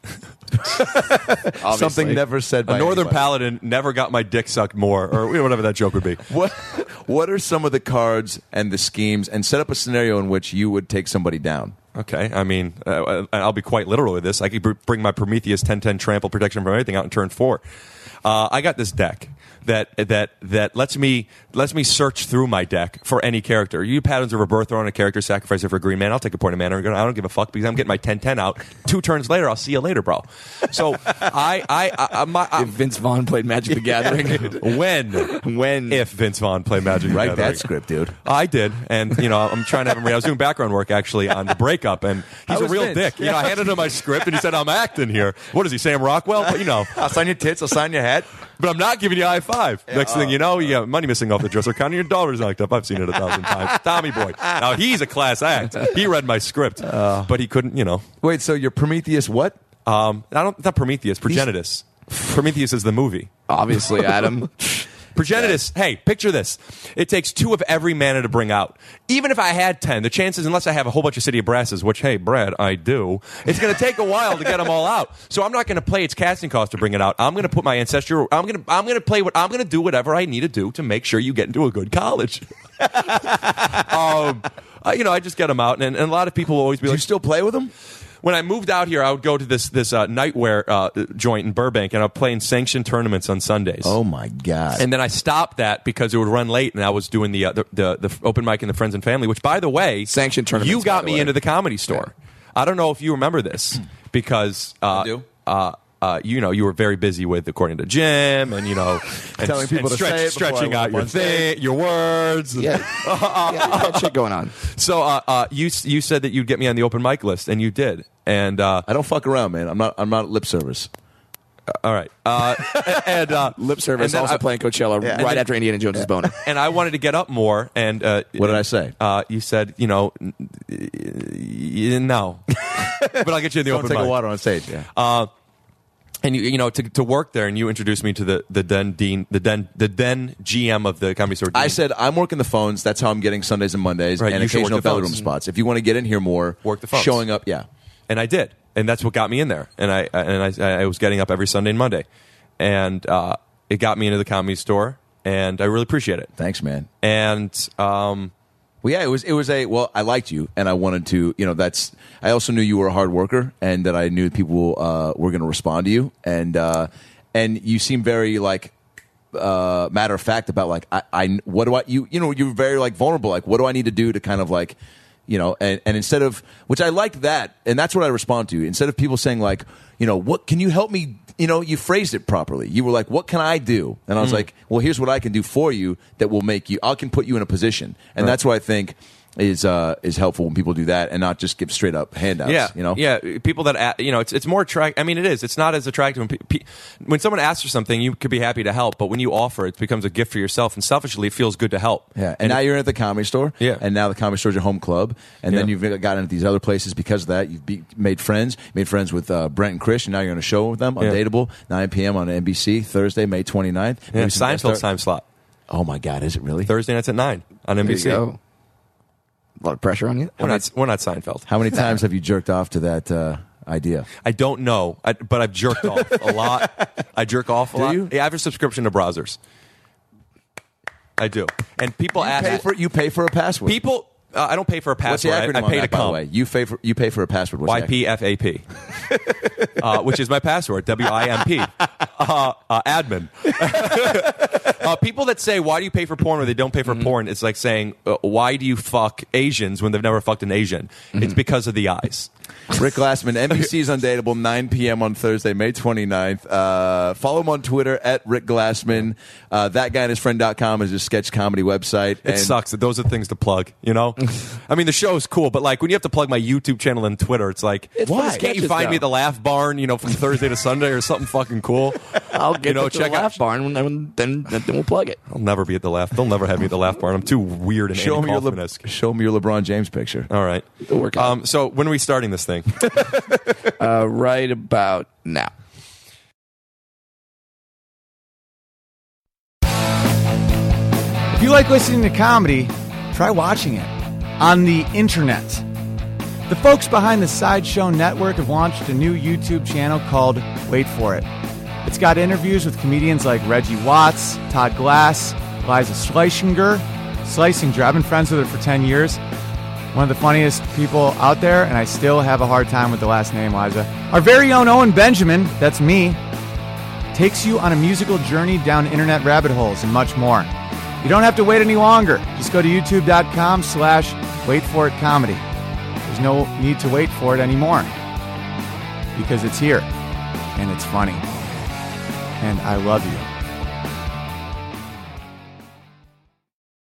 something never said by A Northern anybody. Paladin never got my dick sucked more, or whatever that joke would be. What are some of the cards and the schemes, and set up a scenario in which you would take somebody down? Okay, I mean, I'll be quite literal with this. I could bring my Prometheus 10/10 trample protection from everything out in turn 4. I got this deck that lets me search through my deck for any character. You Patterns of Rebirth, throw on a character, sacrifice it for a green man. I'll take a point of mana. I don't give a fuck because I'm getting my 10/10 out. 2 turns later, I'll see you later, bro. So If Vince Vaughn played Magic the Gathering, if Vince Vaughn played Magic the Write Gathering. that script, dude. I did, and I'm trying to have him read. I was doing background work actually on the breakup, and he's How a was real Vince? dick. I handed him my script, and he said, "I'm acting here." What is he, Sam Rockwell? But I'll sign your tits. I'll sign your head. but I'm not giving you a high five. Next thing you know, you got money missing off the dresser counter. Your daughter's knocked up. I've seen it 1,000 times. Tommy Boy. Now he's a class act. He read my script, but he couldn't. Wait, so you're Prometheus what? Not Prometheus. Progenitus. Prometheus is the movie. obviously, Adam. Progenitus, hey, picture this. It takes 2 of every mana to bring out. Even if I had 10, the chances, unless I have a whole bunch of City of Brasses, which, hey, Brad, I do, it's going to take a while to get them all out. So I'm not going to play its casting cost to bring it out. I'm going to put my ancestral, I'm going to play what, I'm going to do whatever I need to do to make sure you get into a good college. I just get them out, and a lot of people will always be Do you like, still play with them? when I moved out here, I would go to this nightwear joint in Burbank, and I was playing sanctioned tournaments on Sundays. Oh my God! And then I stopped that because it would run late, and I was doing the open mic in the Friends and Family. Which, by the way, sanctioned tournaments. You got by the me way. into the Comedy Store. Yeah. I don't know if you remember this because I do. You were very busy with according to Jim, and and telling people to say it stretching before I out went your on stage. your words. Yeah, that shit going on. So you said that you'd get me on the open mic list, and you did. And I don't fuck around, man. I'm not lip service. All right. And Lip service also playing Coachella right after Indiana Jones is boner. And I wanted to get up more. And what did I say? You said, no. But I'll get you in the Don't open take mic. a water on stage. Yeah. And to work there, and you introduced me to the then GM of the Comedy Store. Dean. I said I'm working the phones. That's how I'm getting Sundays and Mondays, Right, and you should work occasional the belly phones. room spots. If you want to get in here more, Work the phones. Showing up, yeah. And I did, and that's what got me in there. And I was getting up every Sunday and Monday, and it got me into the Comedy Store, and I really appreciate it. Thanks, man. And well, yeah, it was I liked you, and I wanted to, I also knew you were a hard worker, and that I knew people were going to respond to you, and you seem very matter of fact about what do I you're very vulnerable, what do I need to do to kind of and instead of, which I liked that, and that's what I respond to, instead of people saying what can you help me, you phrased it properly. You were like, what can I do? And I was like, well, here's what I can do for you that will make you, I can put you in a position. And that's what I think is helpful when people do that and not just give straight up handouts. Yeah, people that it's more attractive. I mean, it is. It's not as attractive when someone asks for something. You could be happy to help, but when you offer, it becomes a gift for yourself, and selfishly, it feels good to help. Yeah, and now you're at the Comedy Store. Yeah, and now the Comedy Store is your home club, and then you've gotten into these other places because of that. You've made friends with Brent and Chris, and now you're on a show with them, Undateable, 9 p.m. on NBC, Thursday, May 29th. Yeah, Seinfeld time slot. Oh my God, is it really? Thursday nights at 9 on NBC. There you go. A lot of pressure on you. We're not Seinfeld. How many times have you jerked off to that idea? I don't know, but I've jerked off a lot. I jerk off a lot. You? Yeah, I have a subscription to Brazzers. I do, and people ask. You pay for a password. People, I don't pay for a What's the password. acronym I pay on to that, by the come. way? You pay for a password. What's the acronym? YPFAP, which is my password. WIMP. Admin. People that say, "Why do you pay for porn?" or they don't pay for porn, it's like saying, "Why do you fuck Asians when they've never fucked an Asian?" It's because of the eyes. Rick Glassman, NBC's Undateable, 9 p.m. on Thursday, May 29th. Follow him on Twitter at Rick Glassman. ThatGuyandHisFriend.com is his sketch comedy website. It sucks that those are things to plug, I mean, the show is cool, but when you have to plug my YouTube channel and Twitter, it's like, why? Can't you find me at the Laugh Barn, from Thursday to Sunday or something fucking cool? I'll get to check the out Laugh Barn, then we'll plug it. I'll never be at the Laugh. They'll never have me at the Laugh Barn. I'm too weird and Show me your LeBron James picture. All right. It'll work out. So when are we starting this thing? Right about now. If you like listening to comedy, try watching it on the internet. The folks behind the Sideshow Network have launched a new YouTube channel called Wait For It. It's got interviews with comedians like Reggie Watts, Todd Glass, Liza Schlesinger. I've been friends with her for 10 years. One of the funniest people out there, and I still have a hard time with the last name, Liza. Our very own Owen Benjamin, that's me, takes you on a musical journey down internet rabbit holes and much more. You don't have to wait any longer. Just go to youtube.com/waitforitcomedy. There's no need to wait for it anymore because it's here and it's funny. And I love you.